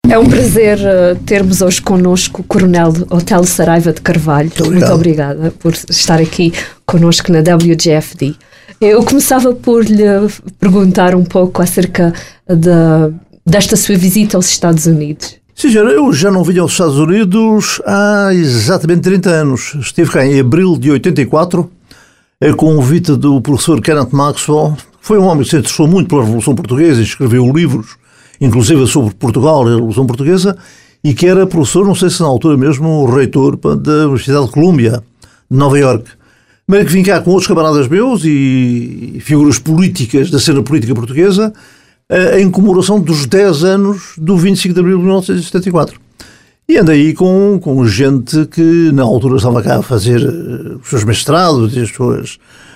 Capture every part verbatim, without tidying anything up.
É um prazer uh, termos hoje connosco o Coronel Otelo Saraiva de Carvalho. Muito, Muito obrigada por estar aqui connosco na W G F D. Eu começava por lhe perguntar um pouco acerca de, desta sua visita aos Estados Unidos. Sim, senhora, eu já não vinha aos Estados Unidos há exatamente trinta anos. Estive cá em abril de oitenta e quatro, a convite do professor Kenneth Maxwell. Foi um homem que se interessou muito pela Revolução Portuguesa e escreveu livros, inclusive sobre Portugal e a Revolução Portuguesa, e que era professor, não sei se na altura mesmo, o reitor da Universidade de Columbia, de Nova Iorque. Mas que vim cá com outros camaradas meus e figuras políticas da cena política portuguesa, em comemoração dos dez anos do vinte e cinco de abril de mil novecentos e setenta e quatro. E andei aí com, com gente que na altura estava cá a fazer os seus mestrados e as suas...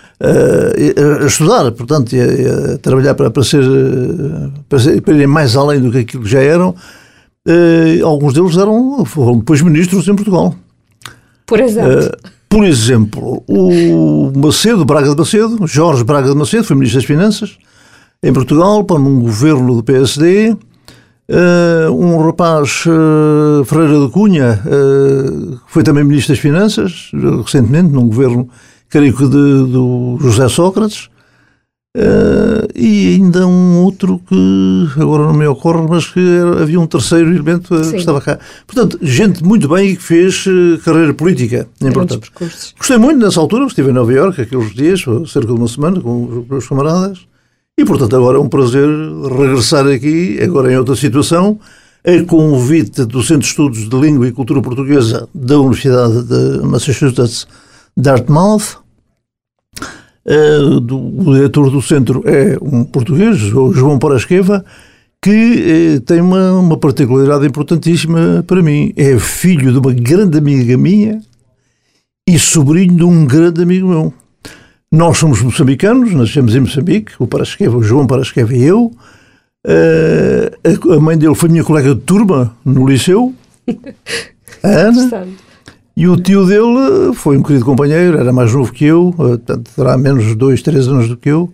a estudar, portanto, a, a trabalhar para, para, ser, para, ser, para irem mais além do que aquilo que já eram. Alguns deles eram, foram depois ministros em Portugal. Por exemplo? Por exemplo, o Macedo, Braga de Macedo, Jorge Braga de Macedo, foi ministro das Finanças em Portugal, para um governo do P S D. Uh, um rapaz, uh, Ferreira da Cunha, uh, foi também ministro das Finanças, recentemente, num governo, creio que de, do José Sócrates. Uh, e ainda um outro que agora não me ocorre, mas que era, havia um terceiro elemento uh, que estava cá. Portanto, gente muito bem e que fez uh, carreira política. Importante. Gostei muito nessa altura, estive em Nova Iorque aqueles dias, cerca de uma semana, com os meus camaradas. E, portanto, agora é um prazer regressar aqui, agora em outra situação, a convite do Centro de Estudos de Língua e Cultura Portuguesa da Universidade de Massachusetts, Dartmouth. Uh, do, o diretor do centro é um português, o João Parasqueva, que uh, tem uma, uma particularidade importantíssima para mim. É filho de uma grande amiga minha e sobrinho de um grande amigo meu. Nós somos moçambicanos, nascemos em Moçambique, o Parasqueva, o João Parasqueva e eu. Uh, a mãe dele foi minha colega de turma no liceu, a Ana. E o tio dele foi um querido companheiro, era mais novo que eu, portanto, terá menos de dois, três anos do que eu.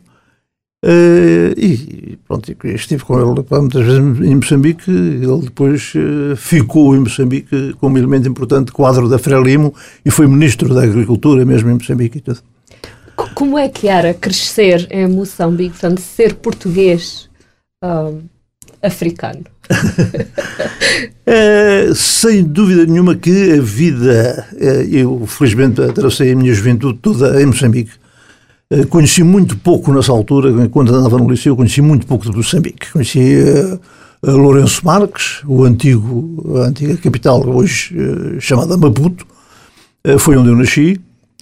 Uh, e pronto, estive com ele muitas vezes em Moçambique. Ele depois uh, ficou em Moçambique como elemento importante, quadro da Frelimo, e foi ministro da Agricultura mesmo em Moçambique e tudo. Como é que era crescer em Moçambique, portanto, ser português um, africano? É, sem dúvida nenhuma que a vida, eu felizmente atravessei a minha juventude toda em Moçambique. Conheci muito pouco nessa altura, quando andava no liceu, conheci muito pouco de Moçambique. Conheci uh, Lourenço Marques, o antigo, a antiga capital, hoje uh, chamada Maputo, uh, foi onde eu nasci.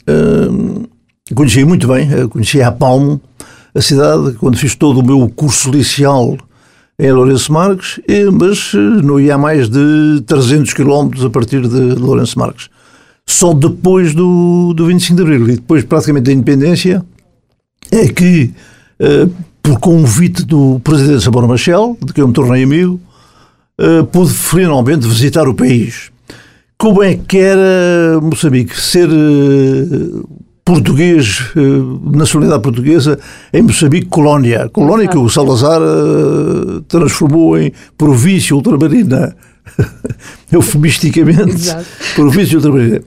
Uh, conheci muito bem, uh, conheci a Palmo, a cidade, quando fiz todo o meu curso liceal em Lourenço Marques, mas não ia a mais de trezentos quilómetros a partir de Lourenço Marques. Só depois do, do vinte e cinco de abril e depois praticamente da independência é que, uh, por convite do presidente Sambora Machel, de quem eu me tornei amigo, uh, pude finalmente visitar o país. Como é que era Moçambique? Ser uh, português, uh, nacionalidade portuguesa, em Moçambique, colónia. Colónia que o Salazar uh, transformou em província ultramarina. Eufemisticamente. Exato. Província ultramarina.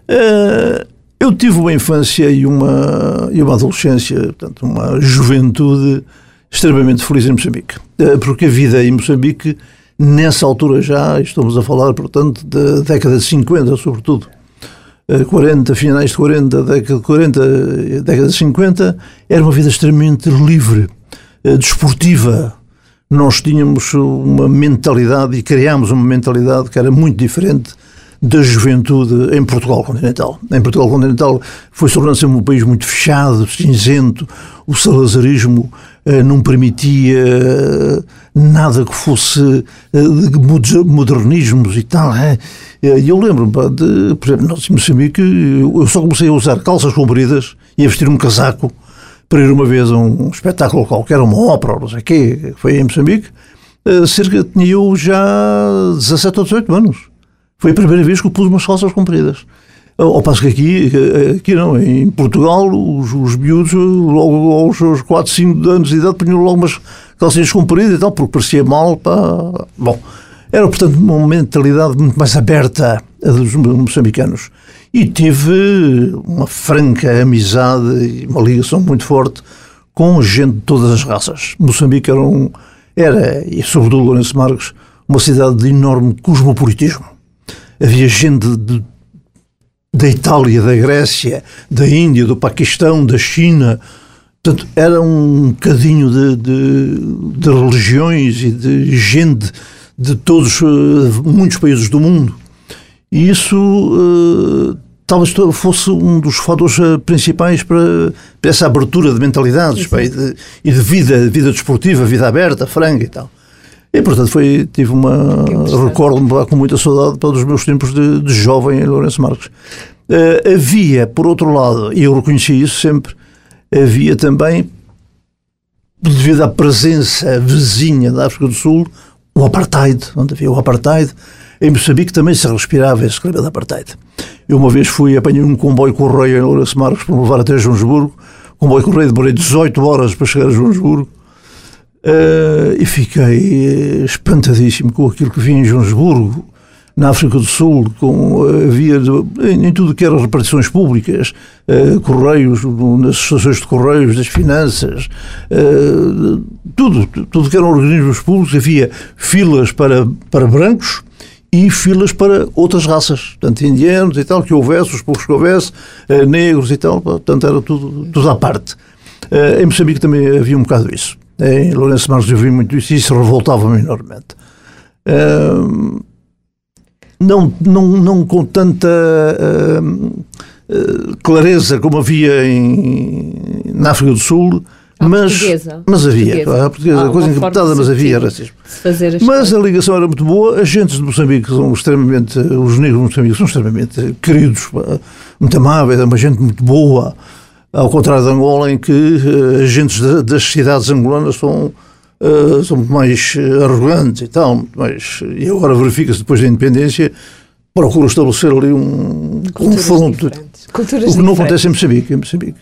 Uh, eu tive uma infância e uma, e uma adolescência, portanto, uma juventude extremamente feliz em Moçambique. Uh, porque a vida em Moçambique, nessa altura já, estamos a falar, portanto, da década de cinquenta, sobretudo, quarenta, finais de quarenta, década de quarenta, década de cinquenta, era uma vida extremamente livre, desportiva. Nós tínhamos uma mentalidade e criámos uma mentalidade que era muito diferente da juventude em Portugal continental. Em Portugal continental foi tornando-se um país muito fechado, cinzento. O salazarismo eh, não permitia eh, nada que fosse eh, de modernismos e tal. E eh. eu lembro-me, de, por exemplo, nós em Moçambique, eu só comecei a usar calças compridas e a vestir um casaco para ir uma vez a um espetáculo qualquer, uma ópera, não sei o quê, foi em Moçambique, eh, cerca, tinha eu já dezassete ou dezoito anos. Foi a primeira vez que eu pus umas calças compridas. Ao passo que aqui, aqui não, em Portugal, os, os miúdos, logo aos seus quatro, cinco anos de idade, punham logo umas calcinhas compridas e tal, porque parecia mal. Pá. Bom, Era, portanto, uma mentalidade muito mais aberta a dos moçambicanos. E tive uma franca amizade e uma ligação muito forte com gente de todas as raças. Moçambique era, um, era e sobretudo Lourenço Marques, uma cidade de enorme cosmopolitismo. Havia gente de, da Itália, da Grécia, da Índia, do Paquistão, da China. Portanto, era um bocadinho de, de, de religiões e de gente de todos, muitos países do mundo. E isso uh, talvez fosse um dos fatores principais para, para essa abertura de mentalidades pá, e, de, e de vida, vida desportiva, vida aberta, franca e tal. E, portanto, foi, tive uma... Recordo-me com muita saudade para os meus tempos de, de jovem em Lourenço Marques. Uh, havia, por outro lado, e eu reconheci isso sempre, havia também, devido à presença vizinha da África do Sul, o apartheid, onde havia o apartheid. Em Moçambique também se respirava esse clima de apartheid. Eu uma vez fui, apanhei um comboio correio em Lourenço Marques para me levar até Joanesburgo. Comboio correio, demorei dezoito horas para chegar a Joanesburgo. Uh, e fiquei espantadíssimo com aquilo que vi em Joanesburgo, na África do Sul, com, havia em, em tudo que eram repartições públicas, uh, correios, nas estações de correios, das finanças, uh, tudo, tudo que eram organismos públicos, havia filas para, para brancos e filas para outras raças, portanto, indianos e tal, que houvesse, os poucos que houvesse, uh, negros e tal, portanto, era tudo, tudo à parte. Uh, em Moçambique também havia um bocado isso. Em Lourenço Marques eu vi muito isso e isso revoltava-me enormemente. Uh, não, não, não com tanta uh, uh, clareza como havia em, na África do Sul, a mas, mas havia. Portuguesa. A portuguesa, ah, coisa encapetada, mas havia racismo. Mas a ligação era muito boa. As gentes de Moçambique são extremamente, os negros de Moçambique são extremamente queridos, muito amáveis, é uma gente muito boa. Ao contrário de Angola, em que uh, as gentes de, das cidades angolanas são, uh, são muito mais arrogantes e tal, muito mais, e agora verifica-se depois da independência, procura estabelecer ali um confronto. O que não acontece em Moçambique. Em Moçambique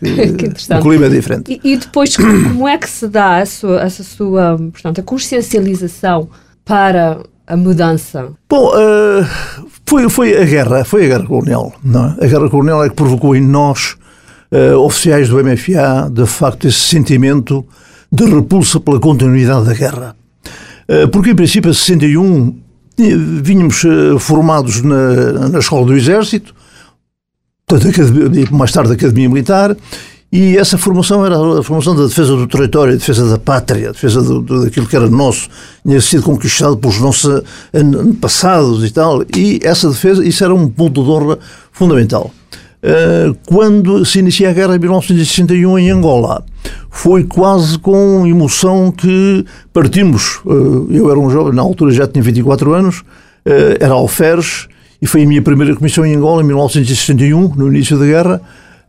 o clima é diferente. E, e depois, como é que se dá a sua, essa sua, portanto, a consciencialização para a mudança? Bom, uh, foi, foi a guerra, foi a guerra colonial. Não é? A guerra colonial é que provocou em nós, Uh, oficiais do M F A, de facto, esse sentimento de repulsa pela continuidade da guerra. Uh, porque, em princípio, em sessenta e um, vínhamos uh, formados na, na Escola do Exército, portanto, mais tarde a Academia Militar, e essa formação era a formação da defesa do território, a defesa da pátria, a defesa do, do, daquilo que era nosso, tinha sido conquistado pelos nossos passados e tal, e essa defesa, isso era um ponto de honra fundamental. Uh, quando se inicia a guerra em mil novecentos e sessenta e um em Angola, foi quase com emoção que partimos. Uh, eu era um jovem, na altura já tinha vinte e quatro anos, uh, era alferes, e foi a minha primeira comissão em Angola em mil novecentos e sessenta e um, no início da guerra,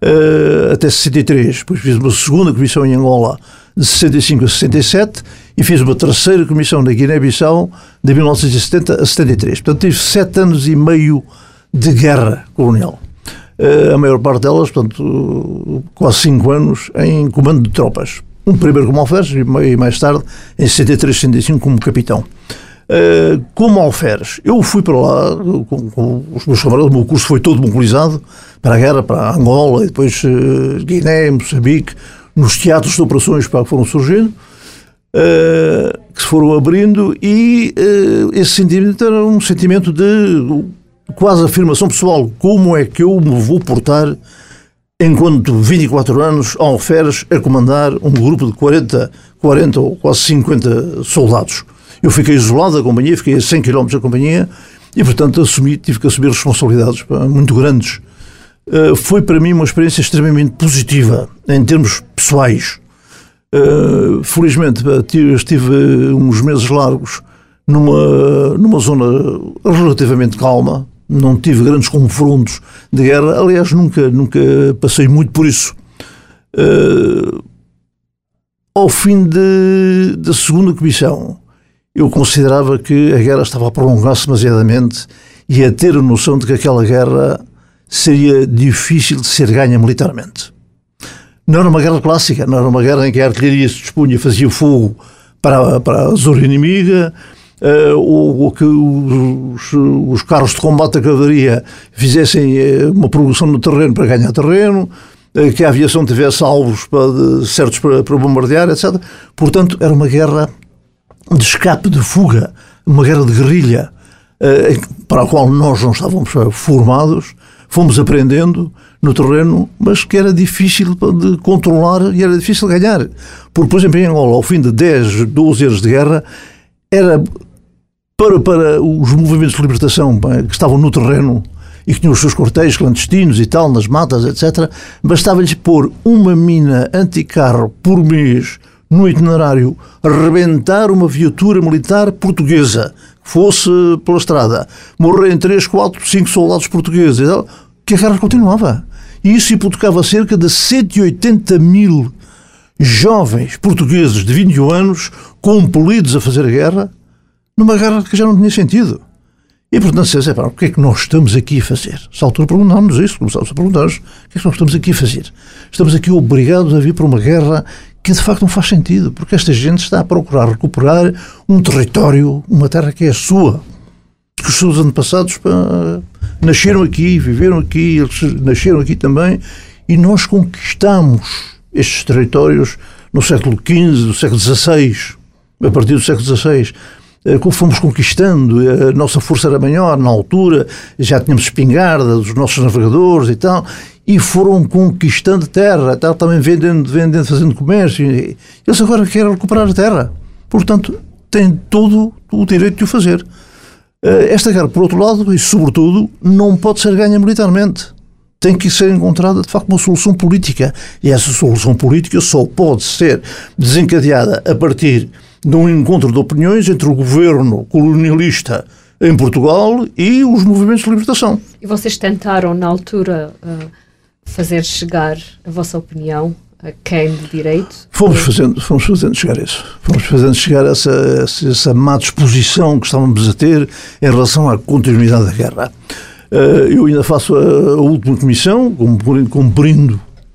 uh, até sessenta e três. Depois fiz uma segunda comissão em Angola de sessenta e cinco a sessenta e sete e fiz uma terceira comissão na Guiné-Bissau de mil novecentos e setenta a setenta e três. Portanto, tive sete anos e meio de guerra colonial. A maior parte delas, portanto, quase cinco anos em comando de tropas. Um primeiro como alferes e mais tarde, em sessenta e três, sessenta e cinco, como capitão. Uh, como alferes, eu fui para lá com, com os meus camaradas, o meu curso foi todo mobilizado para a guerra, para Angola, e depois uh, Guiné, Moçambique, nos teatros de operações para que foram surgindo, uh, que se foram abrindo, e uh, esse sentimento era um sentimento de quase afirmação pessoal. Como é que eu me vou portar enquanto vinte e quatro anos, alferes, a comandar um grupo de quarenta, quarenta ou quase cinquenta soldados? Eu fiquei isolado da companhia, fiquei a cem quilómetros da companhia e, portanto, assumi, tive que assumir responsabilidades pá, muito grandes. Uh, foi para mim uma experiência extremamente positiva em termos pessoais. Uh, felizmente, pá, estive uns meses largos numa, numa zona relativamente calma. Não tive grandes confrontos de guerra. Aliás, nunca, nunca passei muito por isso. Uh, ao fim de, da segunda comissão, eu considerava que a guerra estava a prolongar-se demasiadamente e a ter a noção de que aquela guerra seria difícil de ser ganha militarmente. Não era uma guerra clássica, não era uma guerra em que a artilharia se dispunha, fazia fogo para, para a zona inimiga, uh, ou, ou que os, os carros de combate da cavalaria fizessem uh, uma progressão no terreno para ganhar terreno, uh, que a aviação tivesse alvos para, de, certos para, para bombardear, etcétera. Portanto, era uma guerra de escape, de fuga, uma guerra de guerrilha, uh, para a qual nós não estávamos formados, fomos aprendendo no terreno, mas que era difícil de controlar e era difícil ganhar. Porque, por exemplo, em Angola, ao fim de dez, doze anos de guerra, era para, para os movimentos de libertação que estavam no terreno e que tinham os seus quartéis clandestinos e tal, nas matas, etcétera, bastava-lhes pôr uma mina anticarro por mês no itinerário, arrebentar uma viatura militar portuguesa que fosse pela estrada, morrerem três, quatro, cinco soldados portugueses, que a guerra continuava. E isso hipotecava cerca de cento e oitenta mil jovens portugueses de vinte e um anos compelidos a fazer a guerra, numa guerra que já não tinha sentido. E, portanto, se dizer, o que é que nós estamos aqui a fazer? Se à altura perguntámos isso, começámos a perguntar-nos, o que é que nós estamos aqui a fazer? Estamos aqui obrigados a vir para uma guerra que, de facto, não faz sentido, porque esta gente está a procurar recuperar um território, uma terra que é a sua, que os seus antepassados pá, nasceram aqui, viveram aqui, eles nasceram aqui também, e nós conquistamos estes territórios no século quinze, no século dezasseis, a partir do século dezasseis, como fomos conquistando, a nossa força era maior na altura, já tínhamos espingarda dos nossos navegadores e tal, e foram conquistando terra, tal, também vendendo, vendendo, fazendo comércio, e eles agora querem recuperar a terra, portanto têm todo o direito de o fazer. Esta guerra, por outro lado, e sobretudo, não pode ser ganha militarmente. Tem que ser encontrada, de facto, uma solução política. E essa solução política só pode ser desencadeada a partir de um encontro de opiniões entre o governo colonialista em Portugal e os movimentos de libertação. E vocês tentaram, na altura, fazer chegar a vossa opinião a quem de direito? Fomos fazendo, fomos fazendo chegar isso. Fomos fazendo chegar essa, essa, essa má disposição que estávamos a ter em relação à continuidade da guerra. Eu ainda faço a, a última comissão, cumprindo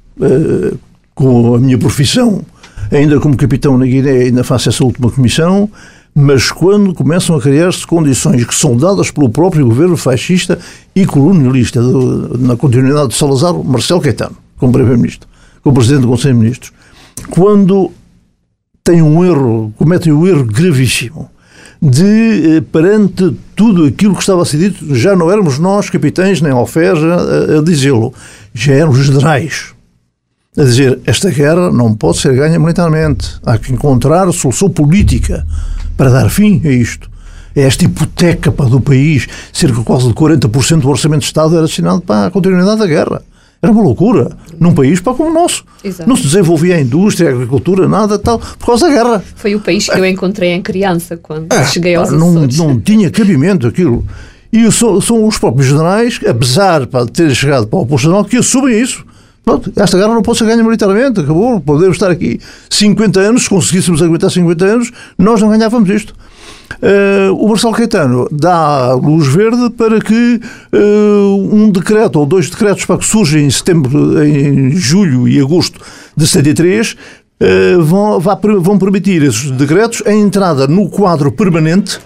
uh, com a minha profissão, ainda como capitão na Guiné, ainda faço essa última comissão, mas quando começam a criar-se condições que são dadas pelo próprio governo fascista e colonialista, do, na continuidade de Salazar, Marcelo Caetano, como primeiro-ministro, como presidente do Conselho de Ministros, quando tem um erro, cometem um erro gravíssimo, de, perante tudo aquilo que estava a ser dito, já não éramos nós, capitães, nem alferes, a, a dizê-lo, já eram os generais, a dizer, esta guerra não pode ser ganha militarmente, há que encontrar solução política para dar fim a isto. É esta hipoteca para do país, cerca de quase de quarenta por cento do orçamento de Estado era destinado para a continuidade da guerra. Era uma loucura, num país para como o nosso. Exato. Não se desenvolvia a indústria, a agricultura, nada tal, por causa da guerra. Foi o país que eu encontrei em criança, quando é, cheguei aos não, Açores. Não tinha cabimento aquilo. E são, são os próprios generais, apesar de terem chegado para o posto general, que assumem isso. Pronto, esta guerra não pode ser ganha militarmente, acabou, podemos estar aqui cinquenta anos, se conseguíssemos aguentar cinquenta anos, nós não ganhávamos isto. Uh, o Marcelo Caetano dá luz verde para que uh, um decreto ou dois decretos para que surgem em setembro, em julho e agosto de setenta e três uh, vão, vá, vão permitir esses decretos a entrada no quadro permanente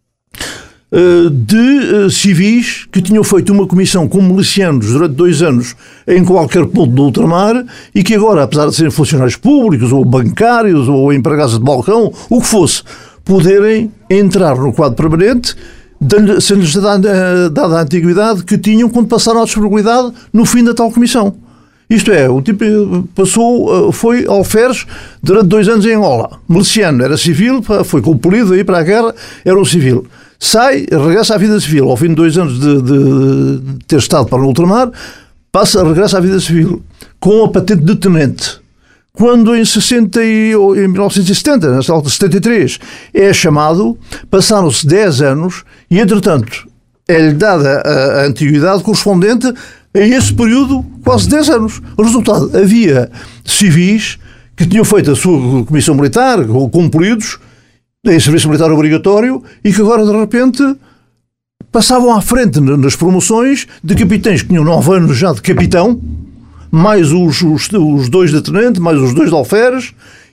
uh, de uh, civis que tinham feito uma comissão com milicianos durante dois anos em qualquer ponto do ultramar e que agora, apesar de serem funcionários públicos ou bancários ou empregados de balcão, o que fosse, poderem entrar no quadro permanente, sendo-lhes dada, dada a antiguidade que tinham quando passaram à disponibilidade no fim da tal comissão. Isto é, o tipo passou, foi alferes durante dois anos em Angola. Miliciano, era civil, foi compelido aí para a guerra, era um civil. Sai, regressa à vida civil. Ao fim de dois anos de, de, de ter estado para o ultramar, passa, regressa à vida civil, com a patente de tenente. Quando em, sessenta e, em mil novecentos e setenta, nesta altura, setenta e três, é chamado, passaram-se dez anos e, entretanto, é-lhe dada a, a antiguidade correspondente a esse período, quase dez anos. O resultado, havia civis que tinham feito a sua comissão militar, cumpridos, em serviço militar obrigatório, e que agora, de repente, passavam à frente nas promoções de capitães que tinham nove anos já de capitão, mais os, os, os dois de tenente, mais os dois de alferes,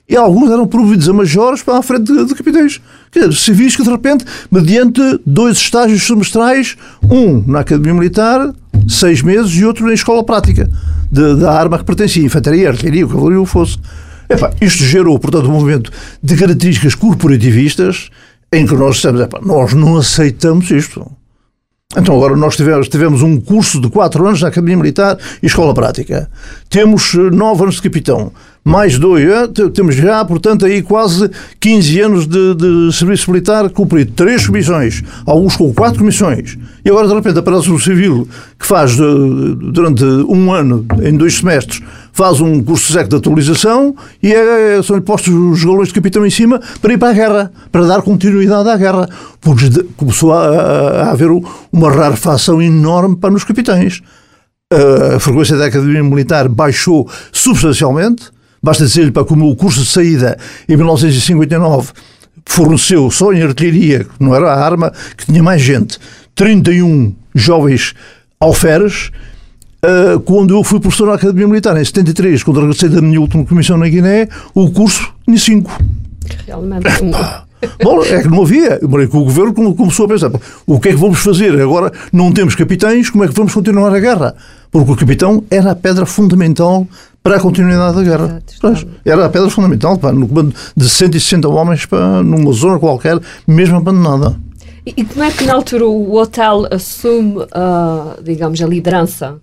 e alguns eram promovidos a majores para a frente de, de capitães. Quer dizer, civis que de repente, mediante dois estágios semestrais, um na Academia Militar, seis meses, e outro na escola prática, de, da arma que pertencia, infantaria, artilharia, o cavalaria, o que fosse. Epá, isto gerou, portanto, um movimento de características corporativistas em que nós dissemos, epá, nós não aceitamos isto. Então agora nós tivemos, tivemos um curso de quatro anos na Academia Militar e Escola Prática. Temos nove anos de capitão, mais dois, é? Temos já, portanto, aí quase quinze anos de, de serviço militar cumprido. Três comissões, alguns com quatro comissões. E agora, de repente, aparece um civil que faz, durante um ano, em dois semestres, faz um curso seco de atualização e é, são postos os galões de capitão em cima para ir para a guerra, para dar continuidade à guerra. Porque começou a, a, a haver uma rarefação enorme para os capitães. A frequência da Academia Militar baixou substancialmente. Basta dizer-lhe para como o curso de saída em mil novecentos e cinquenta e nove forneceu só em artilharia, que não era a arma, que tinha mais gente, trinta e um jovens alferes. Uh, quando eu fui professor na Academia Militar, em setenta e três, quando regressei da minha última comissão na Guiné, o curso tinha cinco. Realmente. Bom, é que não havia. O governo começou a pensar, o que é que vamos fazer? Agora não temos capitães, como é que vamos continuar a guerra? Porque o capitão era a pedra fundamental para a continuidade da guerra. Exato, era a pedra fundamental, pá, no comando de cento e sessenta homens, pá, numa zona qualquer, mesmo abandonada. E, e como é que na altura o hotel assume, uh, digamos, a liderança?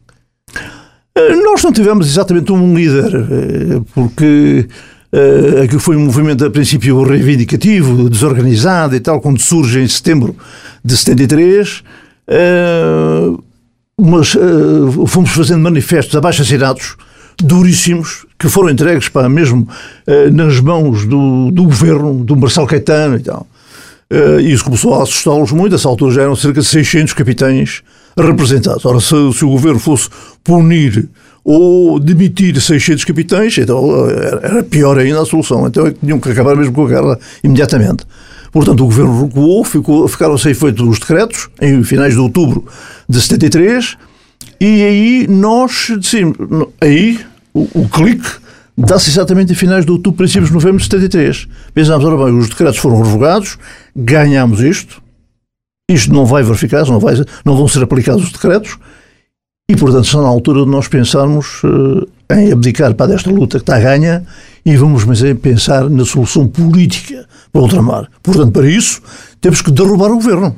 Nós não tivemos exatamente um líder, porque uh, aquilo foi um movimento a princípio reivindicativo, desorganizado e tal, quando surge em setembro de setenta e três, uh, mas uh, fomos fazendo manifestos abaixo-assinados duríssimos, que foram entregues para mesmo uh, nas mãos do, do governo, do Marcelo Caetano e tal. Uh, e isso começou a assustá-los muito. A essa altura já eram cerca de seiscentos capitães representados. Ora, se, se o governo fosse punir ou demitir seiscentos capitães, então era, era pior ainda a solução. Então tinham que acabar mesmo com a guerra imediatamente. Portanto, o governo recuou, ficou, ficaram sem efeito os decretos, em finais de outubro de setenta e três, e aí nós decidimos, aí o, o clique dá-se exatamente em finais de outubro, princípios de novembro de setenta e três. Pensámos, ora bem, os decretos foram revogados, ganhámos isto, isto não vai verificar, não, vai, não vão ser aplicados os decretos, e portanto está na altura de nós pensarmos uh, em abdicar para desta luta que está a ganha e vamos pensar na solução política para o ultramar. Portanto, para isso, temos que derrubar o governo.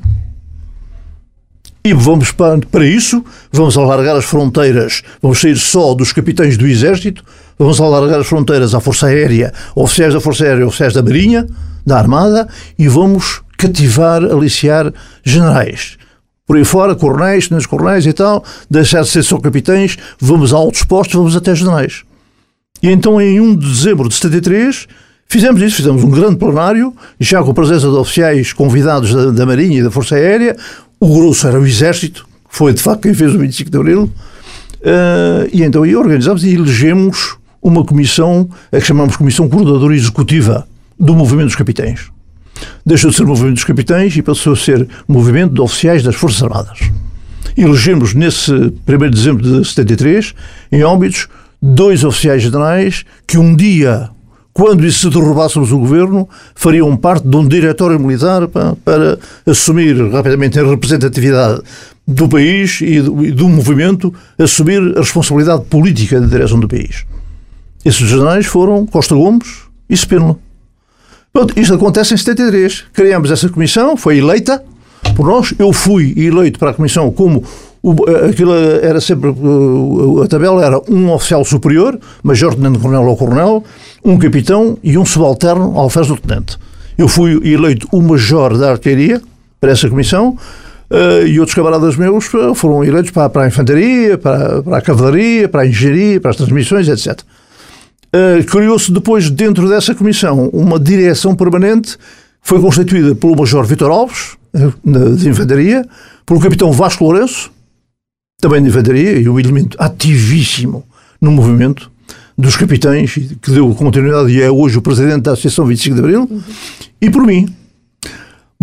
E vamos para, para isso, vamos alargar as fronteiras, vamos sair só dos capitães do Exército, vamos alargar as fronteiras à Força Aérea, oficiais da Força Aérea, oficiais da Marinha, da Armada, e vamos cativar, aliciar generais. Por aí fora, coronéis, tenentes coronéis e tal, deixar de ser só capitães, vamos a altos postos, vamos até generais. E então, em primeiro de dezembro de setenta e três, fizemos isso, fizemos um grande plenário, já com a presença de oficiais convidados da, da Marinha e da Força Aérea. O grosso era o Exército, que foi de facto quem fez o vinte e cinco de Abril, uh, e então aí organizámos e elegemos uma comissão, a que chamamos Comissão Coordenadora Executiva do Movimento dos Capitães. Deixou de ser o Movimento dos Capitães e passou a ser o Movimento de Oficiais das Forças Armadas. Elegemos nesse primeiro de dezembro de setenta e três, em Óbidos, dois oficiais generais que um dia, quando se derrubássemos o governo, fariam parte de um diretório militar para, para assumir rapidamente a representatividade do país e do, e do movimento, assumir a responsabilidade política da direção do país. Esses generais foram Costa Gomes e Spínola. Pronto, isto acontece em setenta e três. Criamos essa comissão, foi eleita por nós. Eu fui eleito para a comissão como o, aquilo era sempre, a tabela era um oficial superior, major, tenente coronel ou coronel, um capitão e um subalterno, alferes do tenente. Eu fui eleito o major da artilharia para essa comissão, uh, e outros camaradas meus foram eleitos para, para a infantaria, para, para a cavalaria, para a engenharia, para as transmissões, etcétera. Uh, Criou-se depois, dentro dessa comissão, uma direção permanente que foi constituída pelo major Vítor Alves, de infantaria, pelo capitão Vasco Lourenço, também de infantaria, e um elemento ativíssimo no movimento dos capitães, que deu continuidade e é hoje o presidente da Associação vinte e cinco de Abril, uhum. E por mim.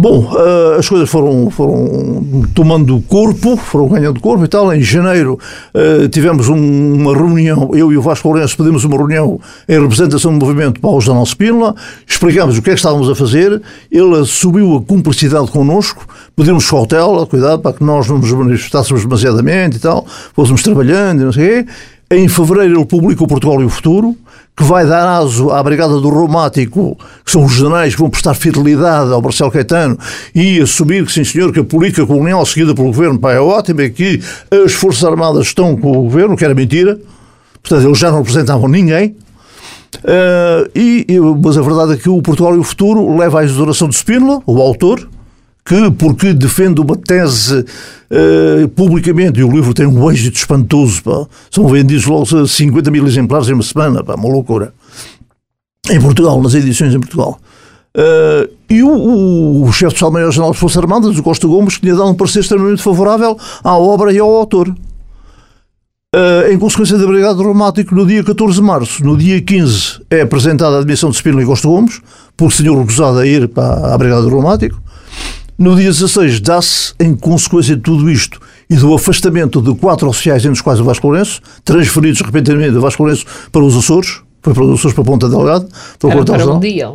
Bom, uh, as coisas foram, foram tomando corpo, foram ganhando corpo e tal. Em janeiro uh, tivemos um, uma reunião, eu e o Vasco Lourenço pedimos uma reunião em representação do movimento para o Jornal Spínola, explicámos o que é que estávamos a fazer, ele assumiu a cumplicidade connosco, pedimos cautela, cuidado para que nós não nos manifestássemos demasiadamente e tal, fôssemos trabalhando e não sei o quê. Em fevereiro ele publica o Portugal e o Futuro, que vai dar aso à Brigada do Reumático, que são os jornais que vão prestar fidelidade ao Marcelo Caetano e assumir que, sim senhor, que a política colonial seguida pelo governo pá, é ótima e que as Forças Armadas estão com o governo, que era mentira. Portanto, eles já não representavam ninguém. Uh, e, mas a verdade é que o Portugal e o Futuro leva à exoneração de Spínola, o autor, que, porque defende uma tese uh, publicamente, e o livro tem um êxito espantoso, pá, são vendidos logo cinquenta mil exemplares em uma semana, pá, uma loucura, em Portugal, nas edições em Portugal. Uh, e o, o, o chefe de Estado-Maior-General das Forças Armadas, o Costa Gomes, que tinha dado um parecer extremamente favorável à obra e ao autor. Uh, em consequência da Brigada do Reumático, no dia catorze de março, no dia quinze, é apresentada a admissão de Spínola e Costa Gomes, porque se tinham recusado a ir para a Brigada do Reumático. No dia dezasseis, dá-se, em consequência de tudo isto e do afastamento de quatro oficiais, entre os quais o Vasco Lourenço, transferidos repentinamente do Vasco Lourenço para os Açores, foi para os Açores, para a Ponta Delgado, para o quartel-general.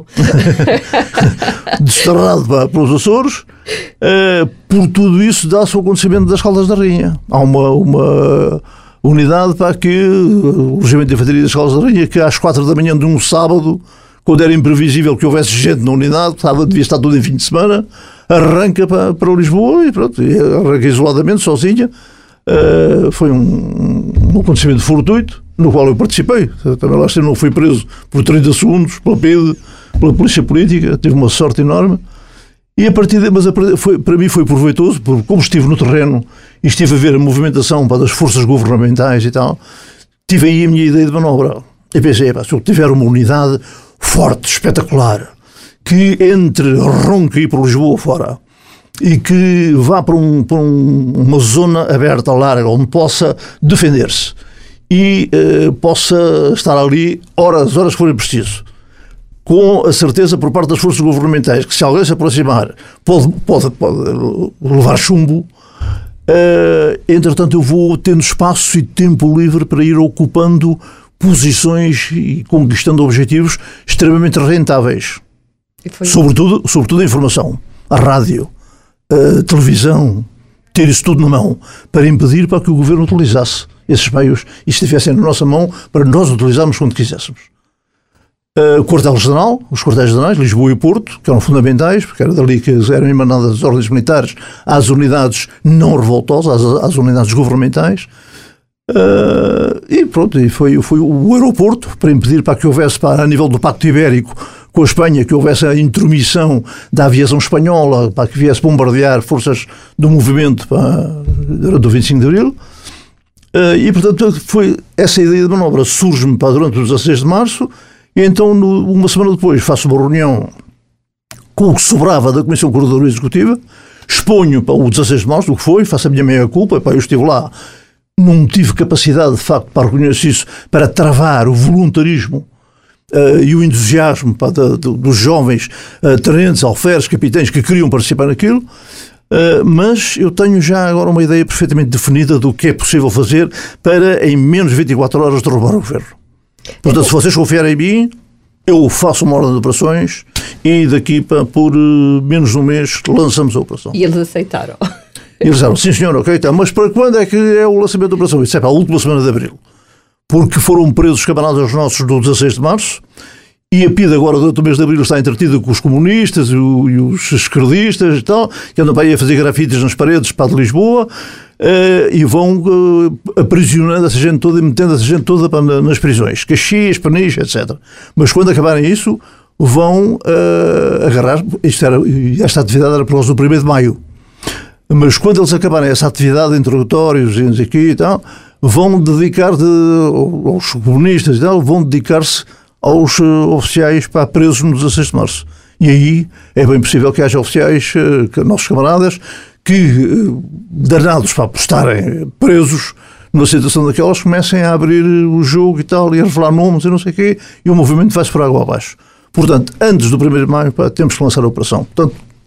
Desterrado para, para os Açores. Uh, por tudo isso, dá-se o acontecimento das Caldas da Rainha. Há uma, uma unidade para que o Regimento de Infantaria das Caldas da Rainha, que às quatro da manhã de um sábado, quando era imprevisível que houvesse gente na unidade, estava, devia estar tudo em fim de semana, arranca para, para Lisboa e pronto, e arranca isoladamente, sozinha. Uh, foi um, um acontecimento fortuito, no qual eu participei. Também lá não fui preso por trinta segundos pela P I D, pela Polícia Política, tive uma sorte enorme. E a partir de, mas a, foi, para mim foi proveitoso, porque como estive no terreno e estive a ver a movimentação para das forças governamentais e tal, tive aí a minha ideia de manobra. E pensei, se eu tiver uma unidade forte, espetacular, que entre Ronca e para Lisboa fora e que vá para, um, para um, uma zona aberta, larga, onde possa defender-se e eh, possa estar ali horas, horas que forem preciso, com a certeza por parte das forças governamentais que se alguém se aproximar pode, pode, pode levar chumbo. Uh, entretanto eu vou tendo espaço e tempo livre para ir ocupando posições e conquistando objetivos extremamente rentáveis. Sobretudo, sobretudo a informação, a rádio, a televisão, ter isso tudo na mão, para impedir para que o governo utilizasse esses meios e estivessem na nossa mão para nós utilizarmos quando quiséssemos. O quartel-general, os quartéis-generais, Lisboa e Porto, que eram fundamentais, porque era dali que eram emanadas as ordens militares às unidades não revoltosas, às, às unidades governamentais. Uh, e pronto, e foi, foi o aeroporto para impedir para que houvesse, para, a nível do Pacto Ibérico com a Espanha, que houvesse a intromissão da aviação espanhola para que viesse bombardear forças do movimento para, durante o vinte e cinco de Abril. Uh, e portanto foi essa ideia de manobra surge-me para durante o dezasseis de Março. E então, no, uma semana depois, faço uma reunião com o que sobrava da Comissão Coordenadora Executiva, exponho para o dezasseis de Março o que foi, faço a minha meia-culpa, eu estive lá, não tive capacidade, de facto, para reconhecer isso, para travar o voluntarismo uh, e o entusiasmo pá, de, de, dos jovens uh, tenentes, alferes, capitães que queriam participar naquilo, uh, mas eu tenho já agora uma ideia perfeitamente definida do que é possível fazer para, em menos de vinte e quatro horas, derrubar o governo. Portanto, se vocês confiarem em mim, eu faço uma ordem de operações e daqui para por uh, menos de um mês lançamos a operação. E eles aceitaram? Eles disseram, sim senhor, ok, tá, mas para quando é que é o lançamento da operação? Isso é para a última semana de Abril. Porque foram presos camaradas nossos do dezasseis de Março e a P I D agora durante o mês de Abril está entretida com os comunistas e, o, e os esquerdistas e tal, que andam para aí a fazer grafites nas paredes para de Lisboa. Uh, e vão uh, aprisionando essa gente toda e metendo essa gente toda para, nas prisões, Caxias, Peniche, etcétera. Mas quando acabarem isso, vão uh, agarrar. Isto era, esta atividade era por causa do primeiro de maio. Mas quando eles acabarem essa atividade de interrogatórios e aqui e tal, vão dedicar de, aos comunistas e tal, vão dedicar-se aos uh, oficiais para presos no dezasseis de Março. E aí é bem possível que haja oficiais, uh, que, nossos camaradas, que, danados para estarem presos numa situação daquelas, comecem a abrir o jogo e tal, e a revelar nomes e não sei o quê, e o movimento vai-se por água abaixo. Portanto, antes do primeiro de maio, pá, temos que lançar a operação. Portanto,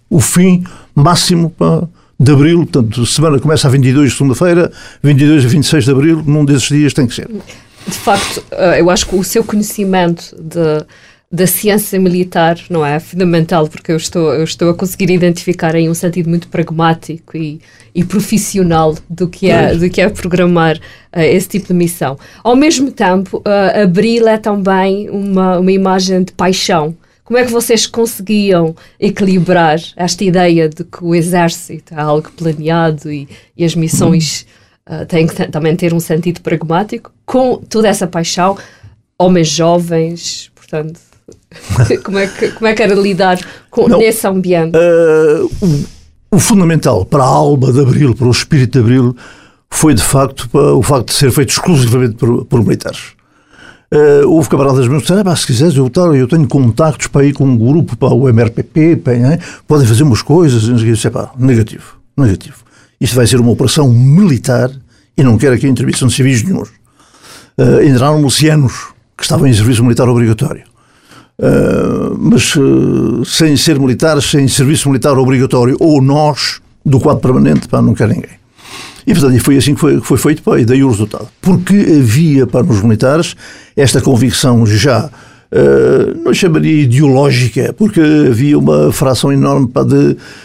o fim máximo pá, de abril, portanto, a semana começa a vinte e dois de segunda-feira, vinte e dois a vinte e seis de abril, num desses dias tem que ser. De facto, eu acho que o seu conhecimento de, da ciência militar não é fundamental, porque eu estou, eu estou a conseguir identificar em um sentido muito pragmático e, e profissional do que é, do que é programar uh, esse tipo de missão. Ao mesmo tempo, uh, abril é também uma, uma imagem de paixão. Como é que vocês conseguiam equilibrar esta ideia de que o exército é algo planeado e, e as missões uh, têm que também ter um sentido pragmático com toda essa paixão? Homens jovens, portanto, como é que, como é que era lidar com, Não, nesse ambiente? Uh, o, o fundamental para a alma de Abril, para o espírito de Abril, foi de facto para o facto de ser feito exclusivamente por, por militares. Uh, houve camaradas meus que disseram, ah, se quiseres, eu, eu tenho contactos para ir com um grupo, para o M R P P, para, né? Podem fazer umas coisas. E eu disse, pá, negativo, negativo. Isto vai ser uma operação militar e não quero aqui intervenção de civis nenhums. Uh, entraram milicianos que estavam em serviço militar obrigatório. Uh, mas uh, sem ser militares, sem serviço militar obrigatório, ou nós, do quadro permanente, pá, não quer ninguém. E, portanto, foi assim que foi, que foi feito, pá, e daí o resultado. Porque havia para nos militares esta convicção já, uh, não chamaria ideológica, porque havia uma fração enorme pá, de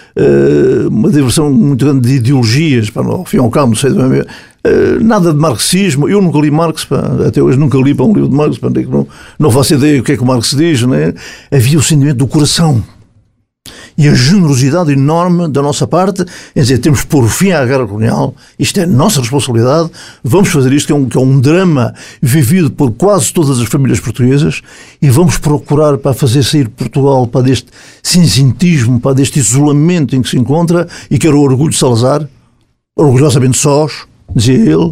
uh, uma diversão muito grande de ideologias, pá, ao fim e ao cabo, não sei, uh, nada de marxismo. Eu nunca li Marx, pá, até hoje nunca li para um livro de Marx, pá, não, não faço ideia do que é que o Marx diz, né? Havia o sentimento do coração. E a generosidade enorme da nossa parte, é dizer, temos que pôr fim à guerra colonial, isto é nossa responsabilidade, vamos fazer isto, que é um, que é um drama vivido por quase todas as famílias portuguesas, e vamos procurar para fazer sair Portugal para deste cinzentismo, para deste isolamento em que se encontra, e que era o orgulho de Salazar, orgulhosamente sós, dizia ele,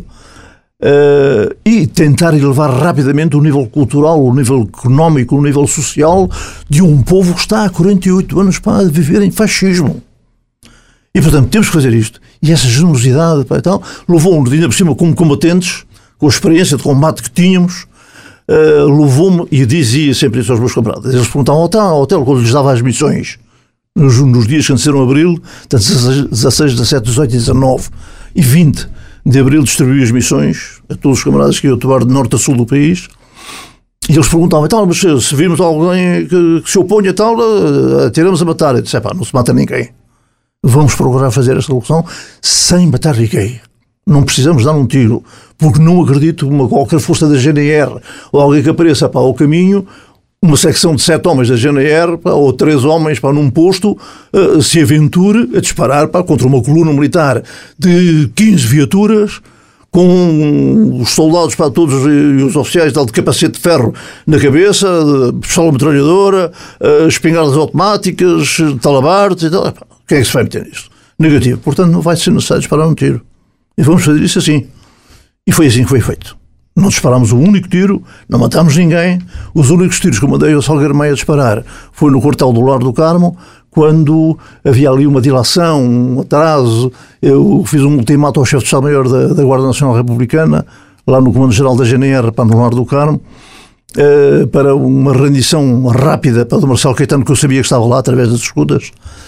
Uh, e tentar elevar rapidamente o nível cultural, o nível económico, o nível social de um povo que está há quarenta e oito anos para viver em fascismo. E, portanto, temos que fazer isto. E essa generosidade pá, e tal, levou-nos, ainda por cima, como combatentes, com a experiência de combate que tínhamos, uh, levou-me, e dizia sempre isso aos meus camaradas, eles perguntavam ao hotel, ao hotel quando lhes dava as missões, nos, nos dias que antecederam abril, dezasseis, dezassete, dezoito, dezenove e vinte de abril, distribuí as missões a todos os camaradas que iam atuar de norte a sul do país, e eles perguntavam, tal, mas se virmos alguém que, que se oponha a tal, atiramos a matar. Eu disse, pá, não se mata ninguém. Vamos procurar fazer esta solução sem matar ninguém. Não precisamos dar um tiro, porque não acredito que uma qualquer força da G N R ou alguém que apareça pá, ao caminho, uma secção de sete homens da G N R pá, ou três homens pá, num posto uh, se aventure a disparar pá, contra uma coluna militar de quinze viaturas, com os soldados pá, todos e os oficiais de capacete de ferro na cabeça, pistola metralhadora, uh, espingardas automáticas, talabartes e tal. Pá, quem é que se vai meter nisto? Negativo. Portanto, não vai ser necessário disparar um tiro. E vamos fazer isso assim. E foi assim que foi feito. Não disparámos um único tiro, não matámos ninguém. Os únicos tiros que eu mandei ao Salgueiro Maia a disparar foi no quartel do Lar do Carmo, quando havia ali uma dilação, um atraso. Eu fiz um ultimato ao chefe de Estado-Maior da, da Guarda Nacional Republicana, lá no Comando-Geral da G N R, para no Lar do Carmo, eh, para uma rendição rápida para o Marcelo Caetano, que eu sabia que estava lá através das escutas.